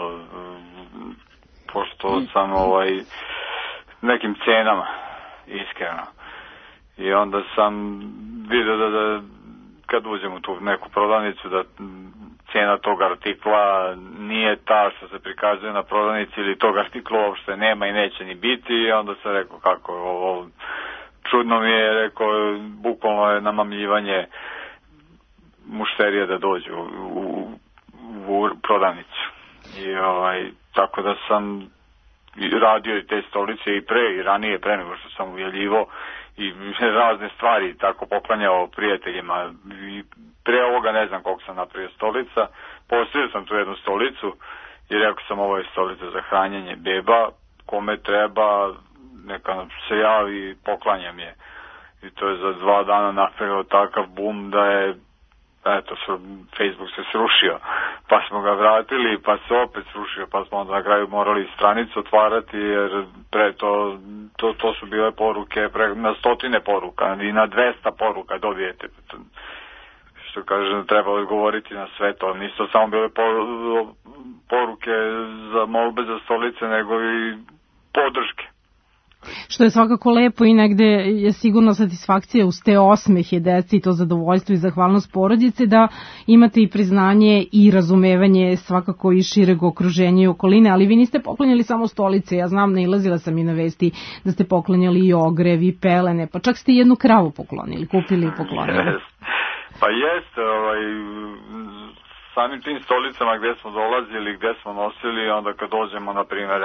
pošto sam nekim cenama, iskreno. I onda sam vidio da kad uđem u tu neku prodavnicu, da cena tog artikla nije ta što se prikazuje na prodavnici ili tog artikla uopšte nema i neće ni biti. I onda sam rekao kako ovo čudno mi je, rekao bukvalno je namamljivanje mušterija da dođu u prodavnicu. I tako da sam radio i te stolice i ranije pre nego što sam ujavljivo i razne stvari tako poklanjao prijateljima. I pre ovoga ne znam koliko sam napravio stolica. Postavio sam tu jednu stolicu i rekao sam ovo je stolica za hranjenje beba, kome treba neka se javi, poklanjam je. I to je za 2 dana napravio takav bum da je Facebook se srušio, pa smo ga vratili, pa se opet srušio, pa smo onda na kraju morali stranicu otvarati, jer pre to su bile poruke, na 100 poruka i na 200 poruka dobijete. Što kaže, treba odgovoriti na sve to. Nisu samo bile poruke za molbe za stolice, nego i podrške. Što je svakako lepo i negde je sigurno satisfakcija uz te osmehe deci i to zadovoljstvo i zahvalnost porodice da imate i priznanje i razumevanje svakako i šireg okruženja i okoline, ali vi niste poklanjali samo stolice, ja znam, nailazila sam i na vesti da ste poklanjali i ogrev i pelene, pa čak ste jednu kravu poklonili, kupili i poklonili. Pa jeste, samim tim stolicama gde smo dolazili, gde smo nosili, onda kad dođemo, na primjer,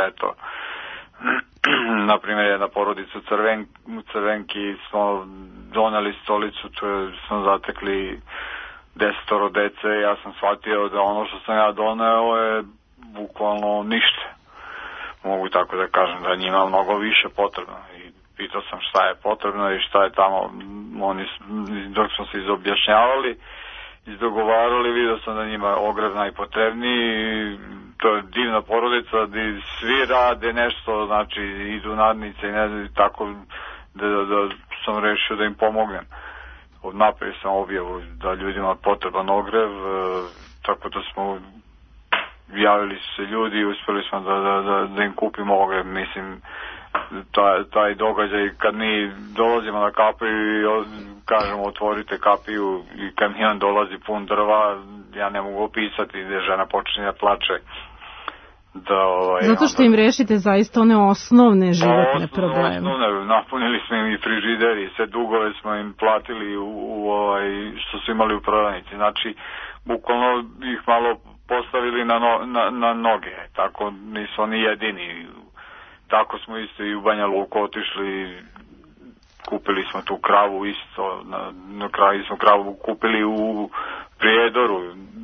na primjer, jedna porodica u Crvenki smo donali stolicu, tu smo zatekli 10 dece, ja sam shvatio da ono što sam ja doneo je bukvalno ništa. Mogu tako da kažem da njima mnogo više potrebno. I pitao sam šta je potrebno i šta je tamo, dok smo se izobjašnjavali, izdogovarali, vidio sam da njima ogrev najpotrebniji. To je divna porodica gdje svi rade nešto, znači idu nadnice i ne znam, tako da sam rešio da im pomognem. napravio sam objavu da ljudima potreban ogrev, tako da smo javili su se ljudi i uspjeli smo da im kupimo ogrev. Mislim, taj događaj kad mi dolazimo na kapiju i kažemo otvorite kapiju i kamion dolazi pun drva, ja ne mogu opisati gdje žena počinje da plače. Zato što im rešite zaista one osnovne životne probleme. Napunili smo im i frižideri, sve dugove smo im platili što su imali u prodavnici. Znači, bukvalno ih malo postavili na noge, tako nisu oni jedini. Tako smo isto i u Banja Luku otišli, kupili smo tu kravu isto, na kraju smo kravu kupili u Prijedoru.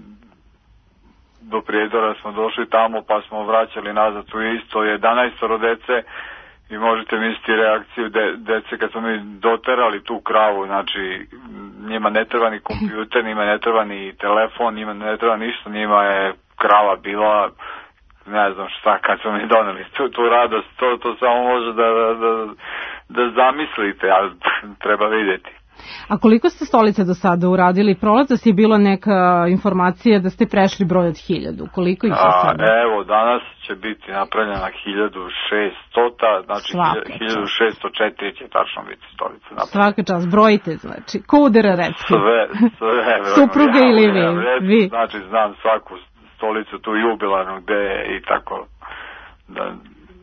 Do Prijedora smo došli tamo pa smo vraćali nazad tu isto 11 dece i možete misliti reakciju dece kad smo mi doterali tu kravu, znači njima ne treba ni kompjuter, njima ne treba ni telefon, njima ne treba ništa, njima je krava bila, ne znam šta, kad smo mi doneli tu radost, to samo može da zamislite, ali treba vidjeti. A koliko ste stolice do sada uradili? Prolazas je bila neka informacija da ste prešli broj od 1000. Koliko ih je sada? Evo, danas će biti napravljena 1600, znači 1604 će tačno biti stolica napravljena. Svaka čast, brojite, znači, ko udara recke? Sve. Supruga ili vi? Znači, znam svaku stolicu tu jubilarnu gde je i tako da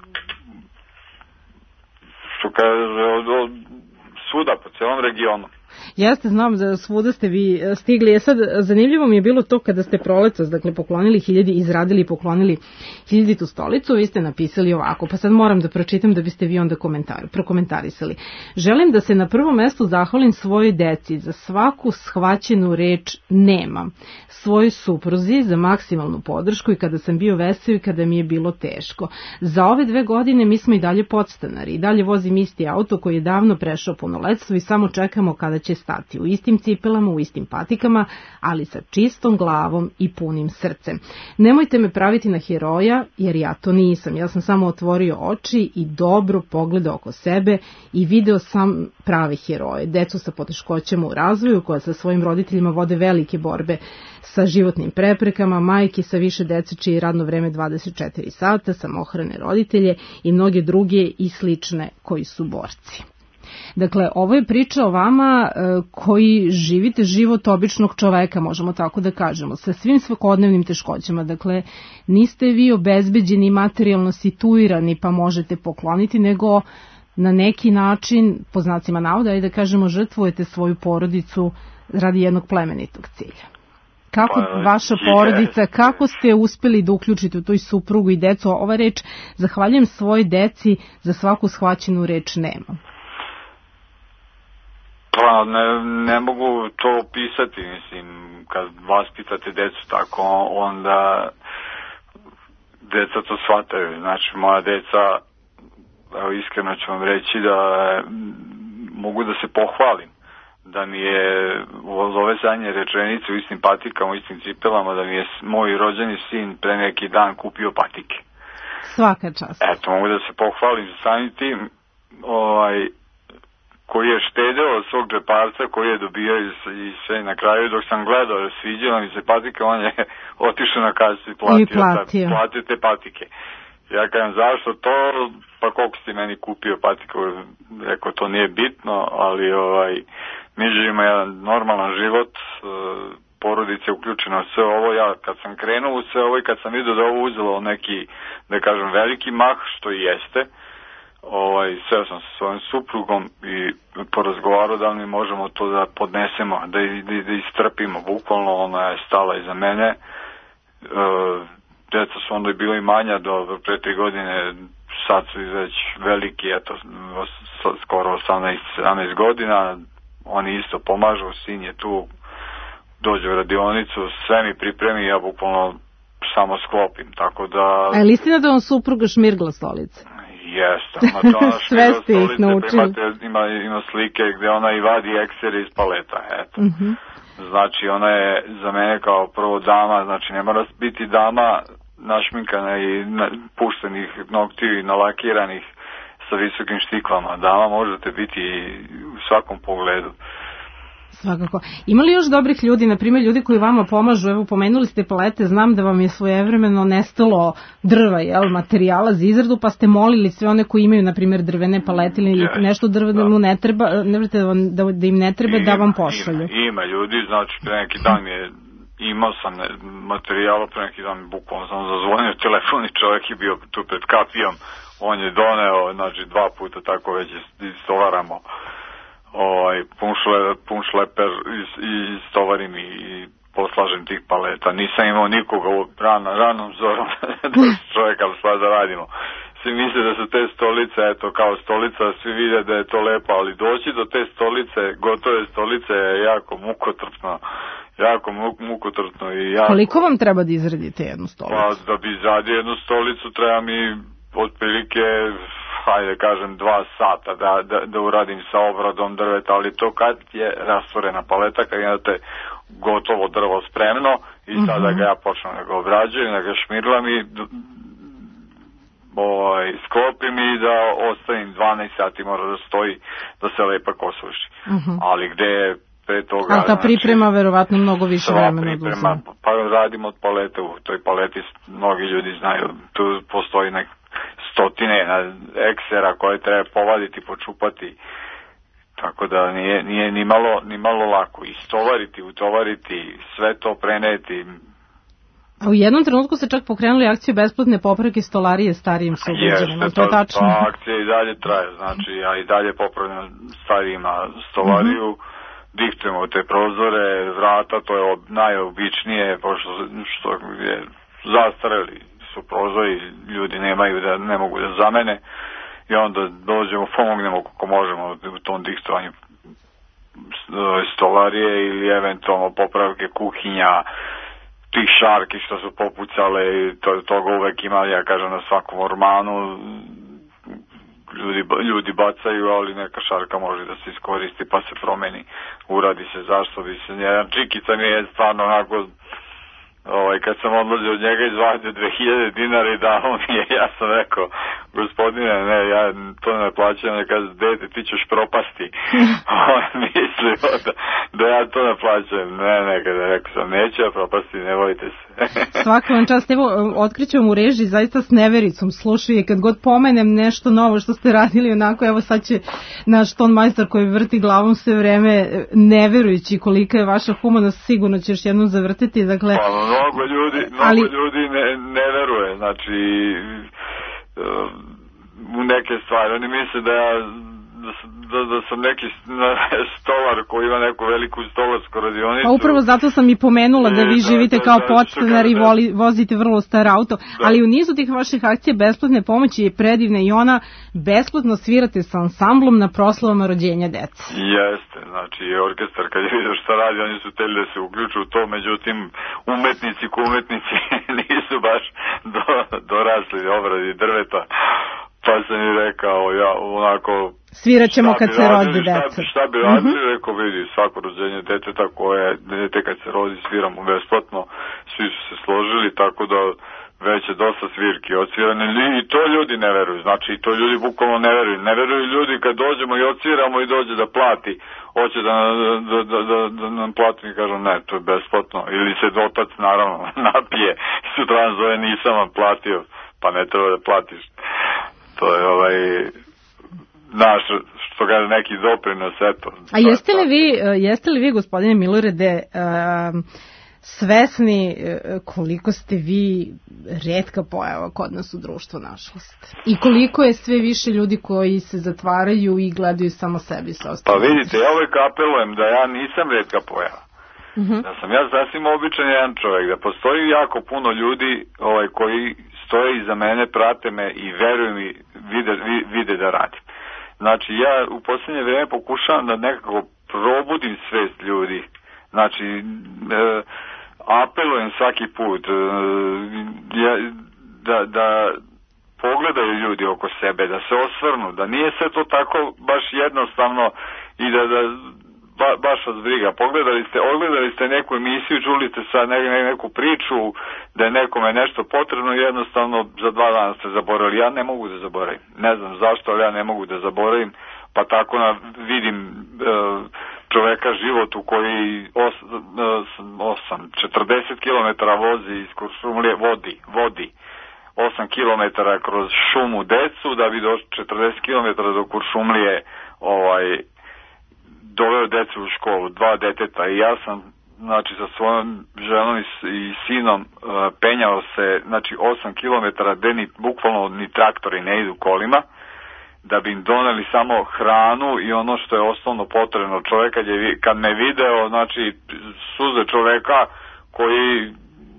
što kaže svuda po cijelom regionu. Jeste, znam da svuda ste vi stigli. Sad, zanimljivo mi je bilo to kada ste proletos, dakle, poklonili 1000, izradili i poklonili 1000 stolicu, vi ste napisali ovako, pa sad moram da pročitam da biste vi onda prokomentarisali. Želim da se na prvom mestu zahvalim svojoj deci za svaku shvaćenu reč nemam, svojoj supruzi za maksimalnu podršku i kada sam bio veseo i kada mi je bilo teško. Za ove 2 godine mi smo i dalje podstanari, i dalje vozim isti auto koji je davno prešao punoletstvo i samo čekamo kada će stati, u istim cipelama, u istim patikama, ali sa čistom glavom i punim srcem. Nemojte me praviti na heroja, jer ja to nisam. Ja sam samo otvorio oči i dobro pogledao oko sebe i video sam prave heroje. Decu sa poteškoćama u razvoju, koja sa svojim roditeljima vode velike borbe sa životnim preprekama, majke sa više dece čije je radno vreme 24 sata, samohrane roditelje i mnoge druge i slične koji su borci. Dakle, ovo je priča o vama koji živite život običnog čoveka, možemo tako da kažemo, sa svim svakodnevnim teškoćama. Dakle, niste vi obezbeđeni materijalno situirani pa možete pokloniti, nego na neki način, po znacima navoda, i da kažemo, žrtvujete svoju porodicu radi jednog plemenitog cilja. Kako vaša porodica, kako ste uspeli da uključite u toj suprugu i decu? Ova reč, zahvaljujem svojoj deci za svaku shvaćenu reč nemam. Pa ne mogu to opisati, mislim, kad vaspitate decu tako, onda deca to shvataju. Znači, moja deca, evo iskreno ću vam reći da mogu da se pohvalim, da mi je uz ove zadnje rečenice u istim patikama, u istim cipelama, da mi je moj rođeni sin pre neki dan kupio patike. Svaka čast. Eto, mogu da se pohvalim samim tim, koji je štedeo od svog džeparca, koji je dobio i sve na kraju, dok sam gledao, sviđala mi se patike, on je otišao na kasu i platio te patike. Ja kažem, zašto to, pa koliko si meni kupio patiku, rekao, to nije bitno, ali mi živimo jedan normalan život, porodica je uključena u sve ovo. Ja kad sam krenuo u sve ovo i kad sam vidio da ovo uzelo neki, da kažem, veliki mah, što i jeste, seo sam sa svojim suprugom i porazgovarao da li možemo to da podnesemo, da istrpimo. Bukvalno ona je stala iza mene. Deca su onda i bila i manja, do pre 3 godine, sad su već veliki, eto, skoro 18 godina. Oni isto pomažu, sin je tu, dođe u radionicu, sve mi pripremi, ja bukvalno samo sklopim, tako da... A je li istina da on supruga šmirgla stolice? Jeste, sve ste ih naučili. Ima slike gde ona i vadi eksere iz paleta, eto. Znači, ona je za mene kao prvo dama, znači ne mora biti dama našminkana i puštenih noktiju i nalakiranih sa visokim štiklama. Dama možete biti u svakom pogledu. Svakako. Ima li još dobrih ljudi, na primjer ljudi koji vama pomažu, evo pomenuli ste palete, znam da vam je svojevremeno nestalo drva, materijala za izradu, pa ste molili sve one koji imaju, na primjer, drvene palete ili nešto drveno ne treba, da im ne treba da vam pošalju. Ima ljudi, znači pre neki dan imao sam materijala, pre neki dan bukvalno sam zazvonio telefon i čovjek je bio tu pred kapijom, on je doneo, znači 2 puta tako već istovaramo pun šleper i istovarim i poslažem tih paleta. Nisam imao nikoga ranom zorom da čovjek, ali šta da radimo. Svi misle da su te stolice, eto kao stolica, svi vide da je to lepo, ali doći do te stolice, gotove stolice je jako mukotrpno i jako... Koliko vam treba da izradite jednu stolicu? Pa da bi izradio jednu stolicu treba mi otprilike, hajde kažem, 2 sata da uradim sa obradom drveta, ali to kad je rastvorena paleta, kad imate gotovo drvo spremno i sada ga ja počnem da ga obrađujem, da ga šmirlam i sklopim i da ostavim 12 sati mora da stoji, da se lepak osuši. Ali gde je pre toga... A ta priprema verovatno mnogo više vremena oduzima. Pa radim od palete, u toj paleti mnogi ljudi znaju, tu postoji stotine eksera koje treba povaditi, počupati, tako da nije ni malo lako istovariti, utovariti, sve to preneti. A u jednom trenutku ste čak pokrenuli akciju besplatne popravke stolarije starijim sugrađanima, to je tačno? Ta akcija i dalje traje, znači ja i dalje popravljam starijima stolariju, diktujemo te prozore, vrata, to je najobičnije, pošto što je zastareli su prozori, ljudi ne mogu da zamene i onda dođemo, pomognemo kako možemo u tom diktovanju stolarije ili eventualno popravke kuhinja, tih šarki što su popucale i toga uvek ima, ja kažem, na svakom ormanu ljudi bacaju, ali neka šarka može da se iskoristi pa se promeni, uradi se zašto bi se jedan čikica mi je stvarno onako kad sam odlazio od njega izvadio 2000 dinara i dao mi je, ja sam rekao, gospodine, ne, ja to ne plaćam, ne kaže, dete, ti ćeš propasti. On mislio da ja to ne plaćam, ne, kada rekao sam, neću ja propasti, ne bojite se. Svaka vam čast, evo, otkriću u režiji, zaista s nevericom slušaju i kad god pomenem nešto novo što ste radili onako, evo sad će naš ton majstor koji vrti glavom sve vreme, neverujući kolika je vaša humanost, sigurno će još jednom zavrtiti, dakle... Mnogo ljudi ne veruje, znači u neke stvari. Oni misle da sam neki stolar koji ima neku veliku stolarsku radionicu. A upravo zato sam i pomenula da vi živite kao podstanar i vozite vrlo star auto, ali u nizu tih vaših akcija besplatne pomoći je predivna i ona besplatno svirate sa ansamblom na proslavama rođenja dece. Jeste, znači orkestar kad je vidio šta radi, oni su hteli da se uključu u to, međutim umetnici nisu baš dorasli obradi drveta. Pa sam i rekao, ja onako... Svirat ćemo kad se rodi deca. Šta bi radili, rekao, vidi, svako rođenje deteta koje dete kad se rodi sviramo besplatno, svi su se složili, tako da već je dosta svirki odsvirane i to ljudi ne veruju, znači i to ljudi bukvalno ne veruju ljudi kad dođemo i odsviramo i dođe da plati, hoće da nam plati i kažem ne, to je besplatno, ili se otac naravno napije, sutra zove nisam vam platio, pa ne treba da platiš. To je naš, što kaže, neki doprinos, eto. A jeste li vi, gospodine Milorade, svesni koliko ste vi retka pojava kod nas u društvu, nažalost? I koliko je sve više ljudi koji se zatvaraju i gledaju samo sebi sa ostalim? Pa vidite, ja uvek apelujem da ja nisam retka pojava. Da sam ja sasvim običan jedan čovjek, da postoji jako puno ljudi koji stoje iza mene, prate me i veruju mi, vide da radim. Znači ja u posljednje vrijeme pokušavam da nekako probudim svest ljudi. Znači apelujem svaki put da pogledaju ljudi oko sebe, da se osvrnu, da nije sve to tako baš jednostavno i da baš vas briga. Ogledali ste neku emisiju, čuli ste sad neku priču da je nekome nešto potrebno i jednostavno za 2 dana ste zaboravili. Ja ne mogu da zaboravim. Ne znam zašto, ali ja ne mogu da zaboravim. Pa tako vidim čoveka život u koji 40 km vozi iz Kuršumlije, vodi 8 km kroz šumu decu, da bi do 40 km do Kuršumlije doveo decu u školu, 2 deteta. I ja sam, znači, sa svojom ženom i sinom penjao se, znači, 8 km, gde bukvalno ni traktori ne idu kolima, da bi im doneli samo hranu i ono što je osnovno potrebno. Čovjek kad me video, znači, suze čoveka koji,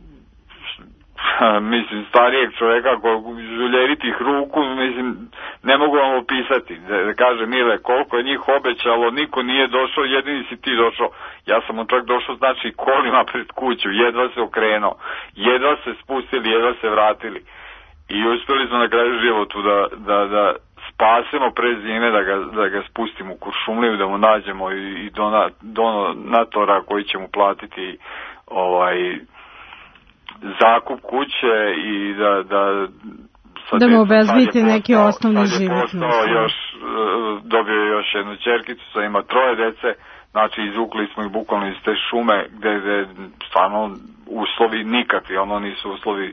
mislim, starijeg čoveka, žuljeritih ruku, mislim, ne mogu vam opisati. Da kaže, Mile, koliko je njih obećalo, niko nije došao, jedini si ti došao. Ja sam čak došao, znači, kolima pred kuću, jedva se okrenuo, jedva se spustili, jedva se vratili. I uspjeli smo na kraju životu da spasemo pre zime, da ga spustimo u Kuršumliju, da mu nađemo i donatora koji će mu platiti zakup kuće i da mu obezbedite neki osnovni život. Dobio je još jednu ćerkicu, sad ima 3 dece, znači izvukli smo ih bukvalno iz te šume gde stvarno uslovi nikakvi, ono nisu uslovi,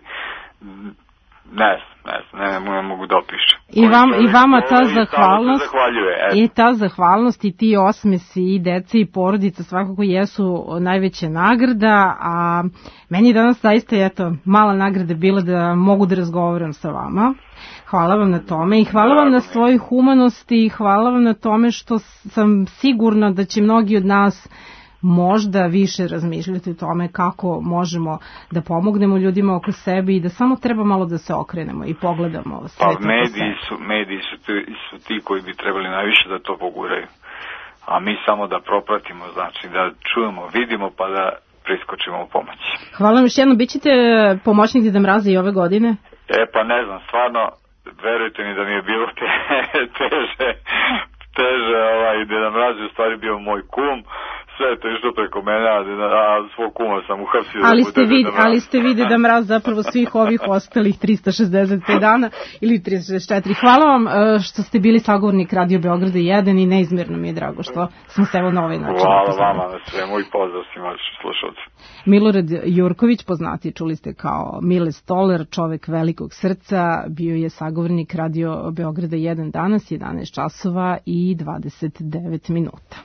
ne mogu da opišem. I vama ta zahvalnost i ta zahvalnost i ti osmesi i dece i porodica svakako jesu najveća nagrada, a meni danas zaista mala nagrada bila da mogu da razgovaram sa vama. Hvala vam na tome i hvala vam na svojoj humanosti i hvala vam na tome što sam sigurna da će mnogi od nas možda više razmišljati o tome kako možemo da pomognemo ljudima oko sebe i da samo treba malo da se okrenemo i pogledamo sve oko sebe. Mediji su ti koji bi trebali najviše da to poguraju, a mi samo da propratimo, znači da čujemo, vidimo pa da priskočimo u pomoć. Hvala vam još jedno, bit ćete pomoćnik Deda Mraza i ove godine? Pa ne znam, stvarno, verujte mi da mi je bilo teže, Deda Mraz je u stvari bio moj kum, sve je to išlo preko mene, a svog kuma sam uhapsio. Ali ste vi Deda Mraz zapravo svih ovih ostalih 365 dana ili 364. Hvala vam što ste bili sagovornik Radio Beograda 1 i neizmjerno mi je drago što smo se evo na ovaj način. Hvala vama na svemu i pozdrav svima slušalci. Milorad Jurković, poznati čuli ste kao Mile Stoler, čovek velikog srca, bio je sagovornik Radio Beograda 1 danas, 11 časova i 29 minuta.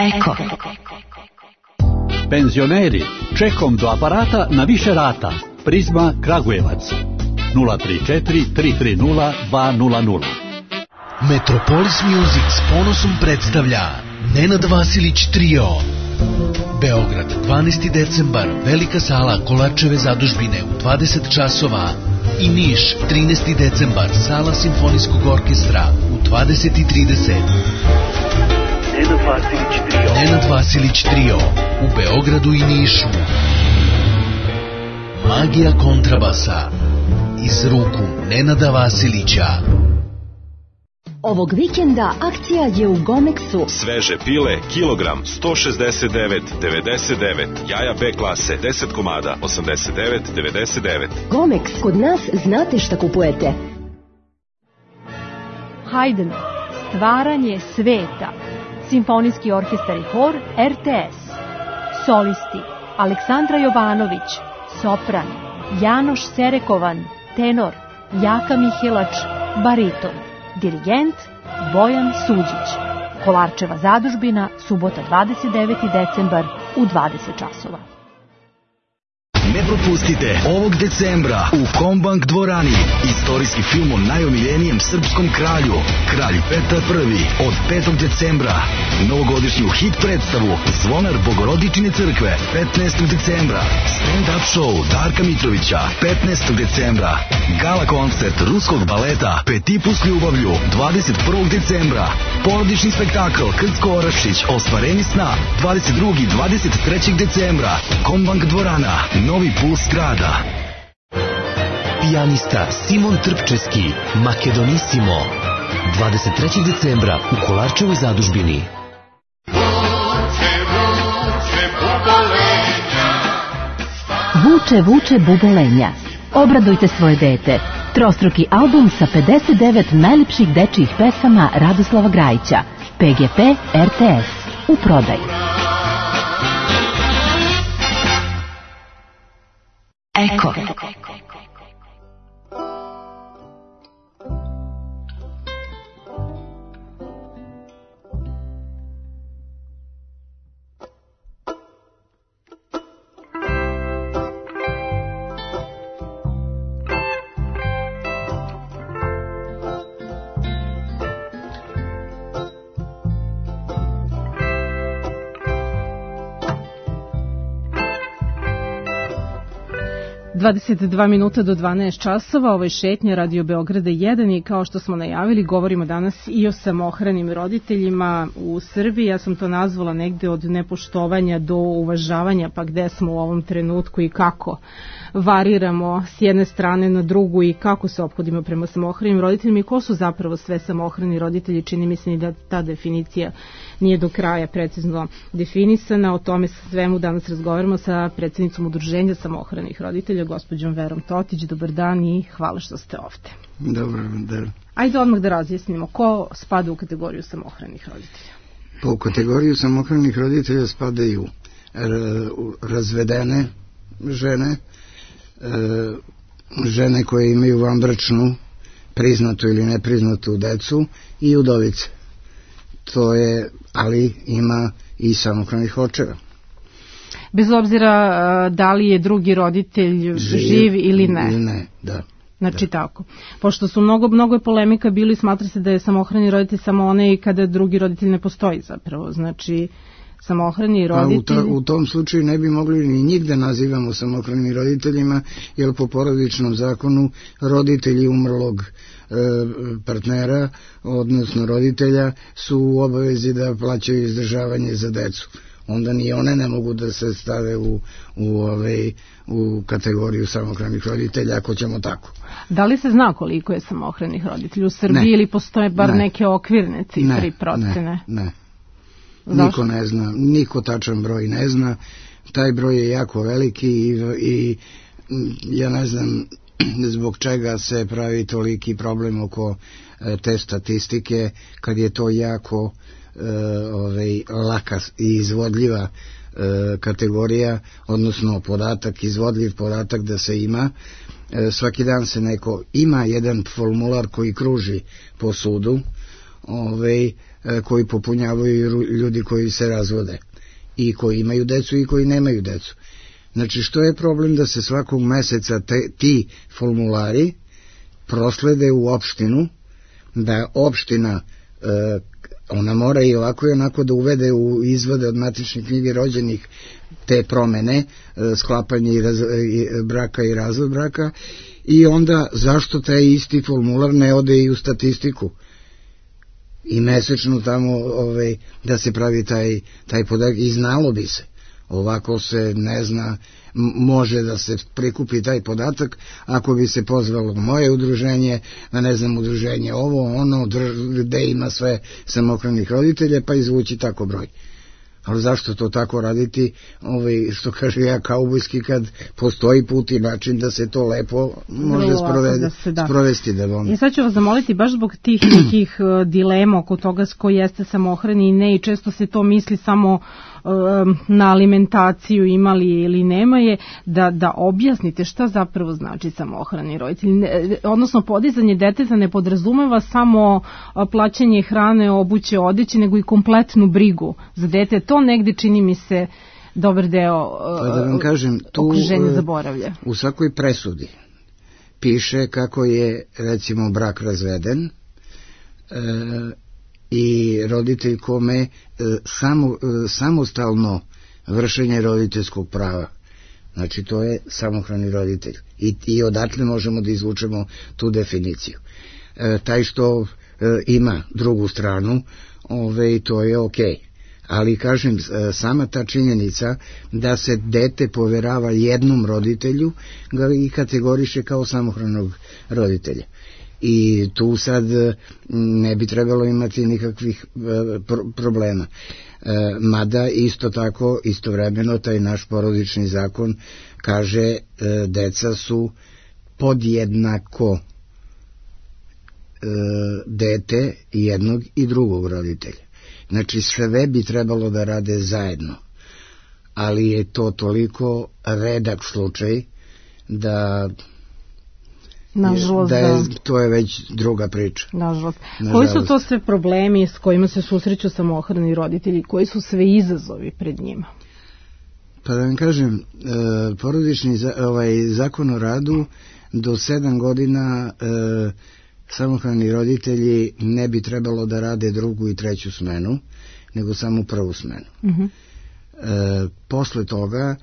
Eko. Penzioneri, čekom do aparata na više rata. Prizma Kragujevac. 034 330 200. Metropolis Music s ponosom predstavlja Nenad Vasilić Trio. Beograd, 12. decembar, Velika sala Kolarčeve zadužbine u 20 časova. I Niš, 13. decembar, sala Simfonijskog orkestra u 20:30. Nenad Vasilić Trio u Beogradu i Nišu. Magija kontrabasa iz ruku Nenada Vasilića. Ovog vikenda akcija je u Gomexu. Sveže pile, kilogram, 169,99. Jaja B klase, 10 komada, 89,99. Gomex, kod nas znate šta kupujete. Haydn, stvaranje sveta. Simfonijski orkestar i hor RTS. Solisti, Aleksandra Jovanović, sopran, Janoš Serekovan, tenor, Jaka Mihilač, bariton. Dirigent Bojan Suđić. Kolarčeva zadužbina, subota 29. decembar u 20 časova. Ne propustite ovog decembra u Kombank dvorani istorijski film o najomiljenijem srpskom kralju, kralju Petar I. Od 5. decembra novogodišnju hit predstavu Zvonar Bogorodičine crkve. 15. decembra stand-up show Darka Mitrovića. 15. decembra gala koncert ruskog baleta Petit plus ljubavlju. 21. decembra porodični spektakl Krcko Orašić Ostvarenje sna. 22. i 23. decembra Kombank dvorana, Novi puls grada. Pijanista Simon Trpčeski, Makedonissimo. 23. decembra u Kolarčevoj zadužbini. Vuče, vuče bubolenja. Obradujte svoje dete. Trostruki album sa 59 najlepših dečijih pesama Radoslava Grajića. PGP RTS. U prodaju. Eko. Dvadeset 22 minuta do 12 časova, ovo je šetnja Radio Beograda 1 i kao što smo najavili, govorimo danas i o samohranim roditeljima u Srbiji. Ja sam to nazvala negde od nepoštovanja do uvažavanja, pa gde smo u ovom trenutku i kako variramo s jedne strane na drugu i kako se ophodimo prema samohranim roditeljima i ko su zapravo sve samohrani roditelji. Čini mi se da ta definicija nije do kraja precizno definisana. O tome svemu danas razgovaramo sa predsednicom Udruženja samohranih roditelja, gospođom Verom Totić. Dobar dan i hvala što ste ovde. Dobar dan. Ajde odmah da razjasnimo ko spada u kategoriju samohranih roditelja. Pa u kategoriju samohranih roditelja spadaju razvedene žene, žene koje imaju vanbračnu, priznatu ili nepriznatu decu i udovice. To je, ali ima i samohranih očeva. Bez obzira da li je drugi roditelj živ ili ne. Ili ne, da. Znači tako. Pošto su mnogo je polemika bili, smatra se da je samohrani roditelj samo onaj kada drugi roditelj ne postoji zapravo. Znači samohrani roditelj... U tom slučaju ne bi mogli ni njih da nazivamo samohranim roditeljima, jer po porodičnom zakonu roditelji umrlog partnera, odnosno roditelja, su u obavezi da plaćaju izdržavanje za decu. Onda ni one ne mogu da se stave u kategoriju samohranih roditelja, ako ćemo tako. Da li se zna koliko je samohranih roditelja u Srbiji ili postoje bar neke okvirne cifre i procene? Ne. Niko ne zna, niko tačan broj ne zna. Taj broj je jako veliki i ja ne znam zbog čega se pravi toliki problem oko te statistike, kad je to jako laka i izvodljiva kategorija, odnosno podatak, izvodljiv podatak da se ima. Svaki dan se neko ima jedan formular koji kruži po sudu, koji popunjavaju ljudi koji se razvode i koji imaju decu i koji nemaju decu. Znači, što je problem da se svakog meseca ti formulari proslede u opštinu, da opština, ona mora i ovako i onako da uvede u izvode od matične knjige rođenih te promene, sklapanje braka i razvod braka, i onda zašto taj isti formular ne ode i u statistiku i mesečno tamo da se pravi taj podatak, i znalo bi se. Ovako se ne zna, može da se prikupi taj podatak ako bi se pozvalo moje udruženje, ne znam, udruženje ovo, ono, gde ima sve samohranih roditelja, pa izvući tako broj. Ali zašto to tako raditi, što kaže ja, kaubojski, kad postoji put i način da se to lepo može sprovesti. I sad ću vas zamoliti, baš zbog tih nekih dilema oko toga ko jeste samohrani i ne, i često se to misli samo na alimentaciju, imali ili nema je, da objasnite šta zapravo znači samohrani roditelj. Odnosno, podizanje deteta ne podrazumeva samo plaćanje hrane, obuće, odeće, nego i kompletnu brigu za dete. To negde, čini mi se, dobar deo okruženja zaboravlja. U svakoj presudi piše kako je, recimo, brak razveden i roditelj kome samostalno vršenje roditeljskog prava. Znači, to je samohrani roditelj. I odatle možemo da izvučemo tu definiciju. Taj što ima drugu stranu, to je okej. Ali, kažem, sama ta činjenica da se dete poverava jednom roditelju ga i kategoriše kao samohranog roditelja. I tu sad ne bi trebalo imati nikakvih problema. Mada isto tako, istovremeno, taj naš porodični zakon kaže deca su podjednako dete jednog i drugog roditelja. Znači, sve bi trebalo da rade zajedno, ali je to toliko redak slučaj da nažalost, to je već druga priča. Nažalost. Koji su to sve problemi s kojima se susreću samohrani roditelji? Koji su sve izazovi pred njima? Pa da vam kažem, porodični zakon o radu do 7 godina samohrani roditelji ne bi trebalo da rade drugu i treću smenu, nego samo prvu smenu. Posle toga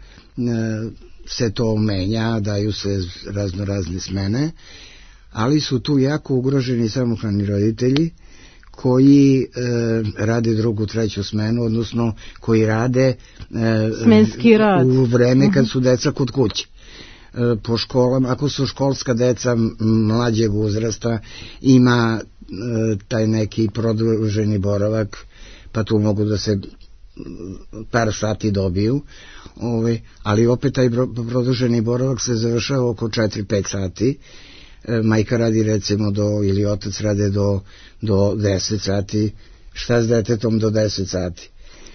se to menja, daju se razne smene, ali su tu jako ugroženi samohrani roditelji koji rade drugu, treću smenu, odnosno koji rade smenski rad u vreme kad su deca kod kuće. Po školama, ako su školska deca mlađeg uzrasta, ima taj neki produženi boravak, pa tu mogu da se par sati dobiju, ali opet taj produženi boravak se završava oko 4-5 sati. Majka radi recimo ili otac rade do 10 sati. Šta s detetom do 10 sati?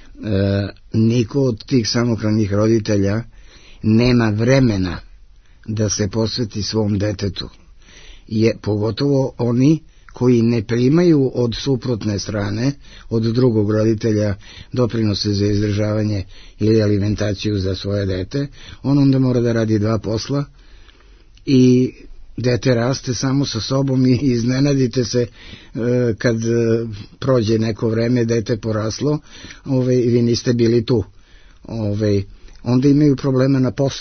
Niko od tih samohranih roditelja nema vremena da se posveti svom detetu. Pogotovo oni koji ne primaju od suprotne strane, od drugog roditelja, doprinose za izdržavanje ili alimentaciju za svoje dete, on onda mora da radi 2 posla i dete raste samo sa sobom i iznenadite se kad prođe neko vreme, dete poraslo, vi niste bili tu. Onda imaju problema na poslu.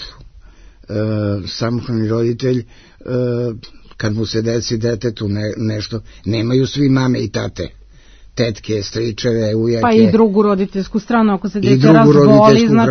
Samohrani roditelj, kad mu se desi detetu nešto, nemaju svi mame i tate, tetke, stričeve, ujake. Pa i drugu roditeljsku stranu, ako se dete razboli, znači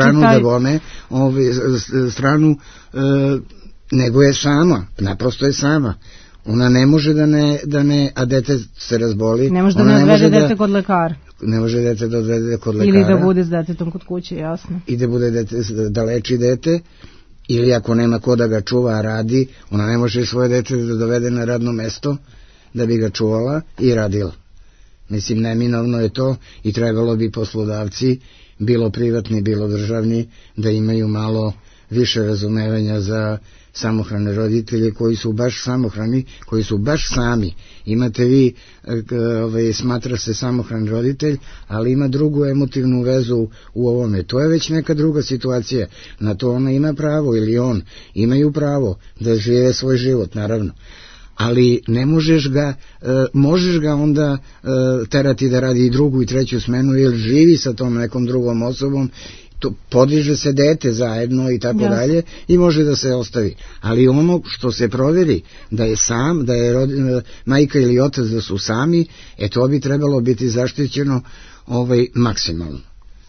stranu, nego je sama, naprosto je sama. Ona ne može da ne, a dete se razboli. Ne može da ne odvede dete kod lekara. Ne može dete da odvede kod lekara. Ili da bude s detetom kod kuće, jasno. I da bude da leči dete. Ili ako nema ko da ga čuva, a radi, ona ne može svoje dete da dovede na radno mesto da bi ga čuvala i radila. Mislim, neminovno je to i trebalo bi poslodavci, bilo privatni, bilo državni, da imaju malo više razumevanja za samohrane roditelje koji su baš samohrani, koji su baš sami. Imate vi, smatra se samohran roditelj, ali ima drugu emotivnu vezu u ovome. To je već neka druga situacija. Na to ona ima pravo ili on imaju pravo da žive svoj život, naravno. Ali ne možeš ga, možeš ga onda terati da radi i drugu i treću smenu ili živi sa tom nekom drugom osobom, podiže se dete zajedno i tako dalje i može da se ostavi. Ali ono što se proveri da je sam, da je majka ili otac da su sami, to bi trebalo biti zaštićeno maksimalno.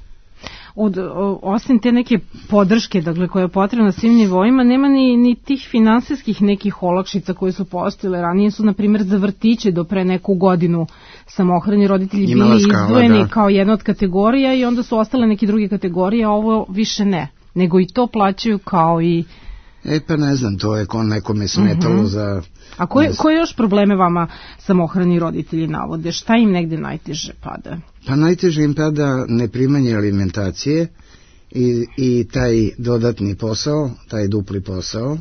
Osim te neke podrške, dakle, koja je potrebna na svim nivoima, nema ni tih finansijskih nekih olakšica koje su postojile. Ranije su, na primjer, za vrtiće do pre neku godinu samohrani roditelji bili izdvojeni kao jedna od kategorija i onda su ostale neke druge kategorije, a ovo više ne. Nego i to plaćaju kao i... Pa ne znam, to je nekome smetalo za... A koje još probleme vama samohrani roditelji navode? Šta im negde najteže pada? Pa najteže im pada neprimanje alimentacije i taj dodatni posao, taj dupli posao,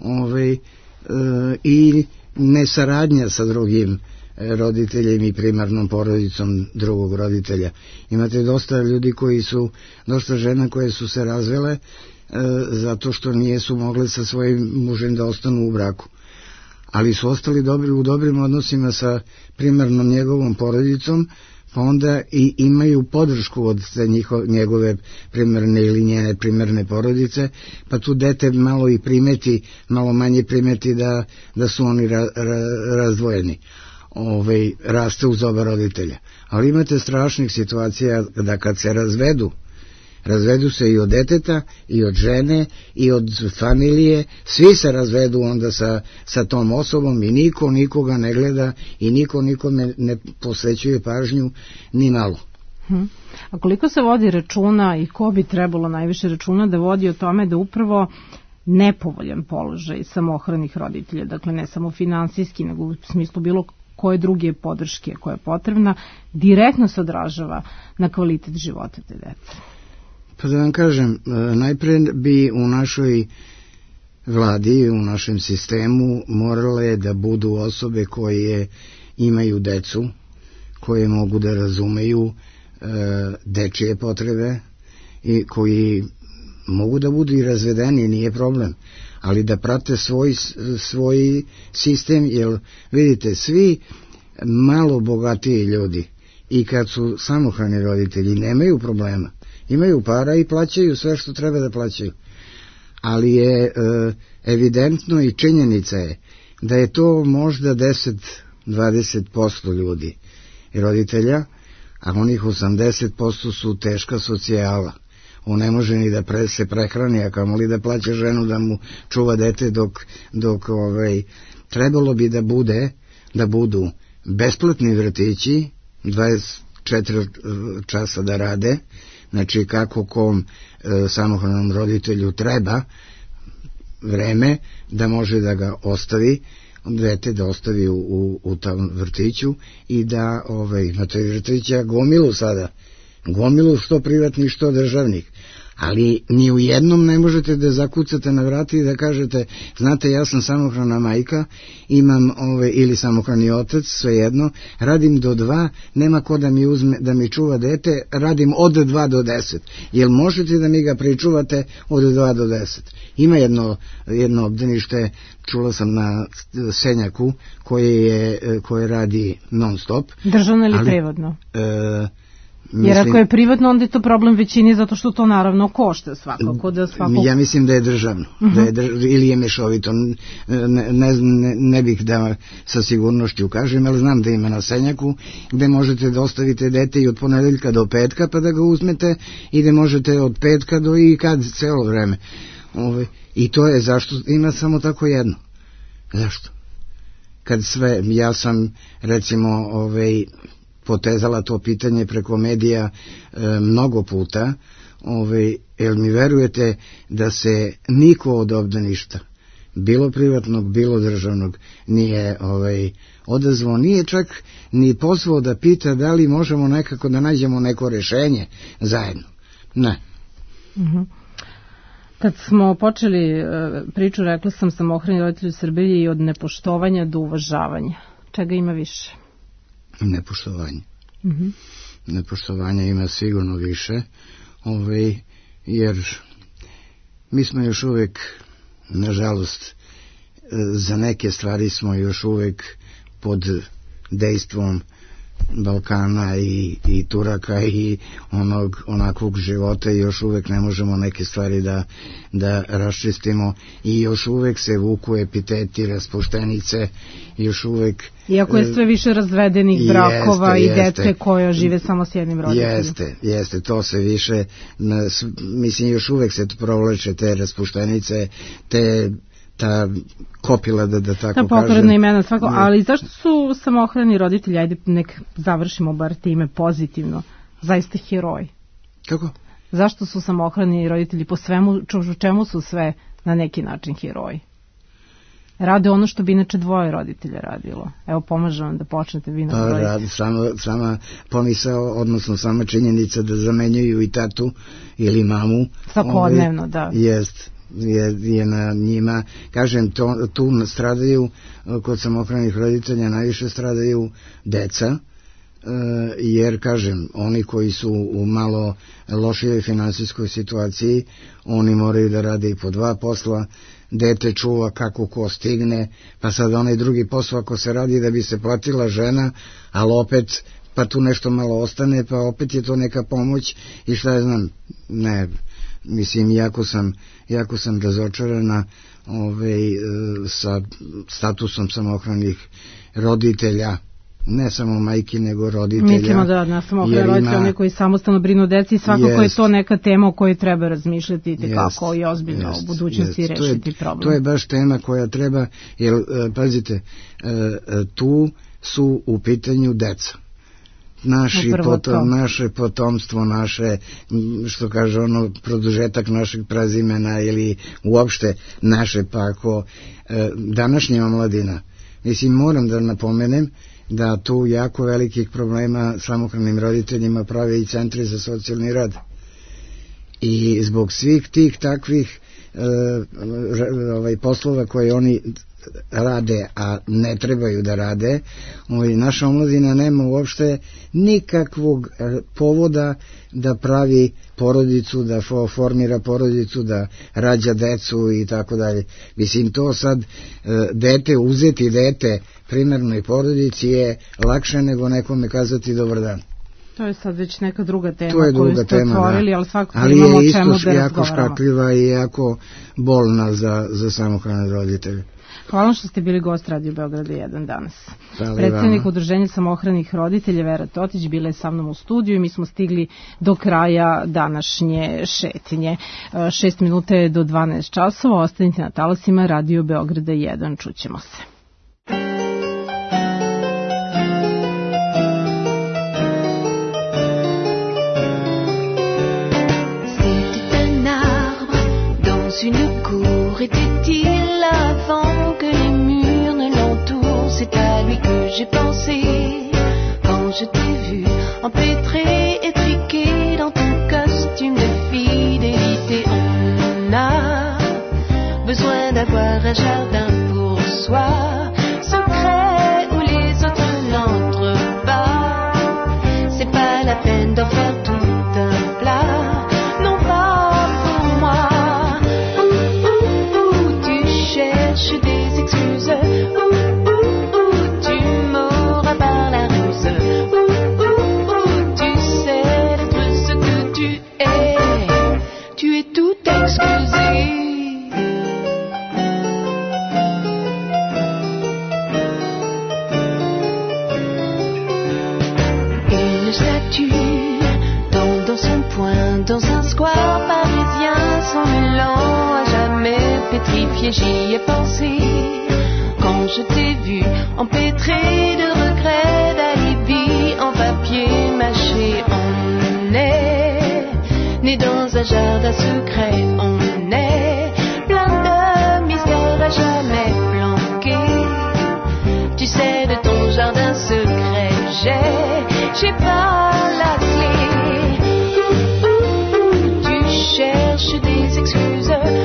i nesaradnja sa drugim roditeljem i primarnom porodicom drugog roditelja. Imate dosta ljudi dosta žena koje su se razvele zato što nijesu mogle sa svojim mužem da ostanu u braku. Ali su ostali u dobrim odnosima sa primarnom njegovom porodicom, pa onda i imaju podršku od njegove primarne ili njene primarne porodice, pa tu dete malo i primeti, malo manje primeti da su oni razdvojeni. Raste uz oba roditelja. Ali imate strašnih situacija da kad se razvedu se i od deteta, i od žene, i od familije, svi se razvedu onda sa tom osobom i niko nikoga ne gleda i niko nikome ne posvećuje pažnju ni malo. A koliko se vodi računa i ko bi trebalo najviše računa da vodi o tome da upravo nepovoljan položaj samohranih roditelja, dakle ne samo finansijski, nego u smislu bilo koje druge podrške koja je potrebna, direktno se odražava na kvalitet života te dece? Pa da vam kažem, najpre bi u našoj vladi, u našem sistemu morale da budu osobe koje imaju decu, koje mogu da razumeju dečije potrebe i koji mogu da budu i razvedeni, nije problem, ali da prate svoj sistem, jer vidite, svi malo bogatiji ljudi i kad su samohrani roditelji nemaju problema, imaju para i plaćaju sve što treba da plaćaju, ali je evidentno i činjenica je da je to možda 10-20% ljudi i roditelja, a onih 80% su teška socijala. On ne može ni da se prehrani, a kamoli da plaća ženu da mu čuva dete dok trebalo bi da budu besplatni vrtići, 24 časa da rade, znači kako kom samohranom roditelju treba vreme da može da ga ostavi, dete da ostavi u tom vrtiću i da na toj vrtića gomilu što privatni što državnih, ali ni u jednom ne možete da zakucate na vrati i da kažete, znate, ja sam samohrana majka, imam ili samohrani otac, svejedno, radim do 2, nema ko da mi uzme, da mi čuva dete, radim od 2 do 10. Jel možete da mi ga pričuvate od 2 do 10? Ima jedno obdanište, čula sam na Senjaku, koje radi non stop. Državno ili privatno? Jer ako je privatno, onda je to problem većini, zato što to naravno košta svakako. Ja mislim da je državno, ili je mešovito, ne bih da sa sigurnošću kažem, ali znam da ima na Senjaku, gde možete da ostavite dete i od ponedeljka do petka, pa da ga uzmete, i da možete od petka do i kad celo vreme. I to je zašto ima samo tako jedno. Zašto? Kad sve, ja sam recimo potezala to pitanje preko medija mnogo puta, jel mi verujete da se niko od obdaništa, bilo privatnog, bilo državnog, nije odazvao, nije čak ni pozvao da pita da li možemo nekako da nađemo neko rešenje zajedno. Ne. Kad smo počeli priču, rekla sam samohrani roditelji u Srbiji i od nepoštovanja do uvažavanja. Čega ima više? Nepoštovanje. Nepoštovanja ima sigurno više, jer mi smo još uvek, nažalost, za neke stvari smo još uvek pod dejstvom Balkana i Turaka i onakvog života i još uvek ne možemo neke stvari da raščistimo i još uvek se vuku epiteti raspuštenice, još uvek... Iako je sve više razvedenih brakova i dece koja žive samo s jednim roditeljem. Jeste, to se više, mislim još uvek se provlače te raspuštenice, ta kopila, da tako kažem. Ta pokredna imena svako, ali zašto su samohrani roditelji, ajde nek završimo bar time pozitivno, zaista heroji? Kako? Zašto su samohrani roditelji po svemu, čemu su sve na neki način heroji? Rade ono što bi inače dvoje roditelja radilo. Evo, pomažem vam da počnete vi na broj. Sama pomisao, odnosno sama činjenica da zamenjuju i tatu ili mamu. Svakodnevno, da. Je na njima, kažem, tu stradaju, kod samohranih roditelja najviše stradaju deca, jer, kažem, oni koji su u malo lošijoj finansijskoj situaciji, oni moraju da rade i po 2 posla, dete čuva kako ko stigne, pa sad onaj drugi posao ako se radi da bi se platila žena, ali opet, pa tu nešto malo ostane, pa opet je to neka pomoć i šta ja znam, ne... Mislim, jako sam razočarana sa statusom samohranih roditelja, ne samo majki, nego roditelja. Mislimo da na samohrane roditelja, oni koji samostalno brinu o deci i svakako je to neka tema o kojoj treba razmišljati i kako i ozbiljno u budućnosti rešiti problem. To je baš tema koja treba, jer, pazite, tu su u pitanju deca. Naše potomstvo, naše, što kaže produžetak našeg prezimena ili uopšte naše, pa ako današnja omladina, mislim, moram da napomenem da tu jako velikih problema samohranim roditeljima prave i centri za socijalni rad i zbog svih tih takvih poslova koje oni rade, a ne trebaju da rade, naša omladina nema uopšte nikakvog povoda da pravi porodicu, da formira porodicu, da rađa decu i tako dalje. Mislim, to sad uzeti dete primarnoj porodici je lakše nego nekome kazati dobar dan. To je sad već neka druga tema koju ste otvorili, ali svakako imamo čemu da razgovaramo. Ali je isto jako škakljiva i jako bolna za samohrane roditelje. Hvala što ste bili gost Radio Beograda 1 danas. Predstavnik Udruženja samohranih roditelja Vera Totić bila je sa mnom u studiju i mi smo stigli do kraja današnje šetnje. 6 minuta je do 12 časova, ostanite na talasima Radio Beograda 1, čućemo se. Une cour était-il avant que les murs ne l'entourent? C'est à lui que j'ai pensé quand je t'ai vu empêtré, étriqué dans ton costume de fidélité. On a besoin d'avoir un jardin pour soi, secret où les autres n'entrent pas. C'est pas la peine d'en faire tout un plat. Dans un square parisien, son élan à jamais pétrifié, j'y ai pensé quand je t'ai vu empêtré de regrets, d'alibi en papier mâché. On est né dans un jardin secret, on est plein de mystères à jamais planqués. Tu sais, de ton jardin secret, j'ai pas la clé. Cherche des excuses.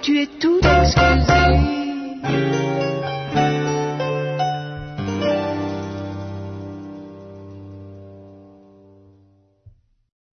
Tu es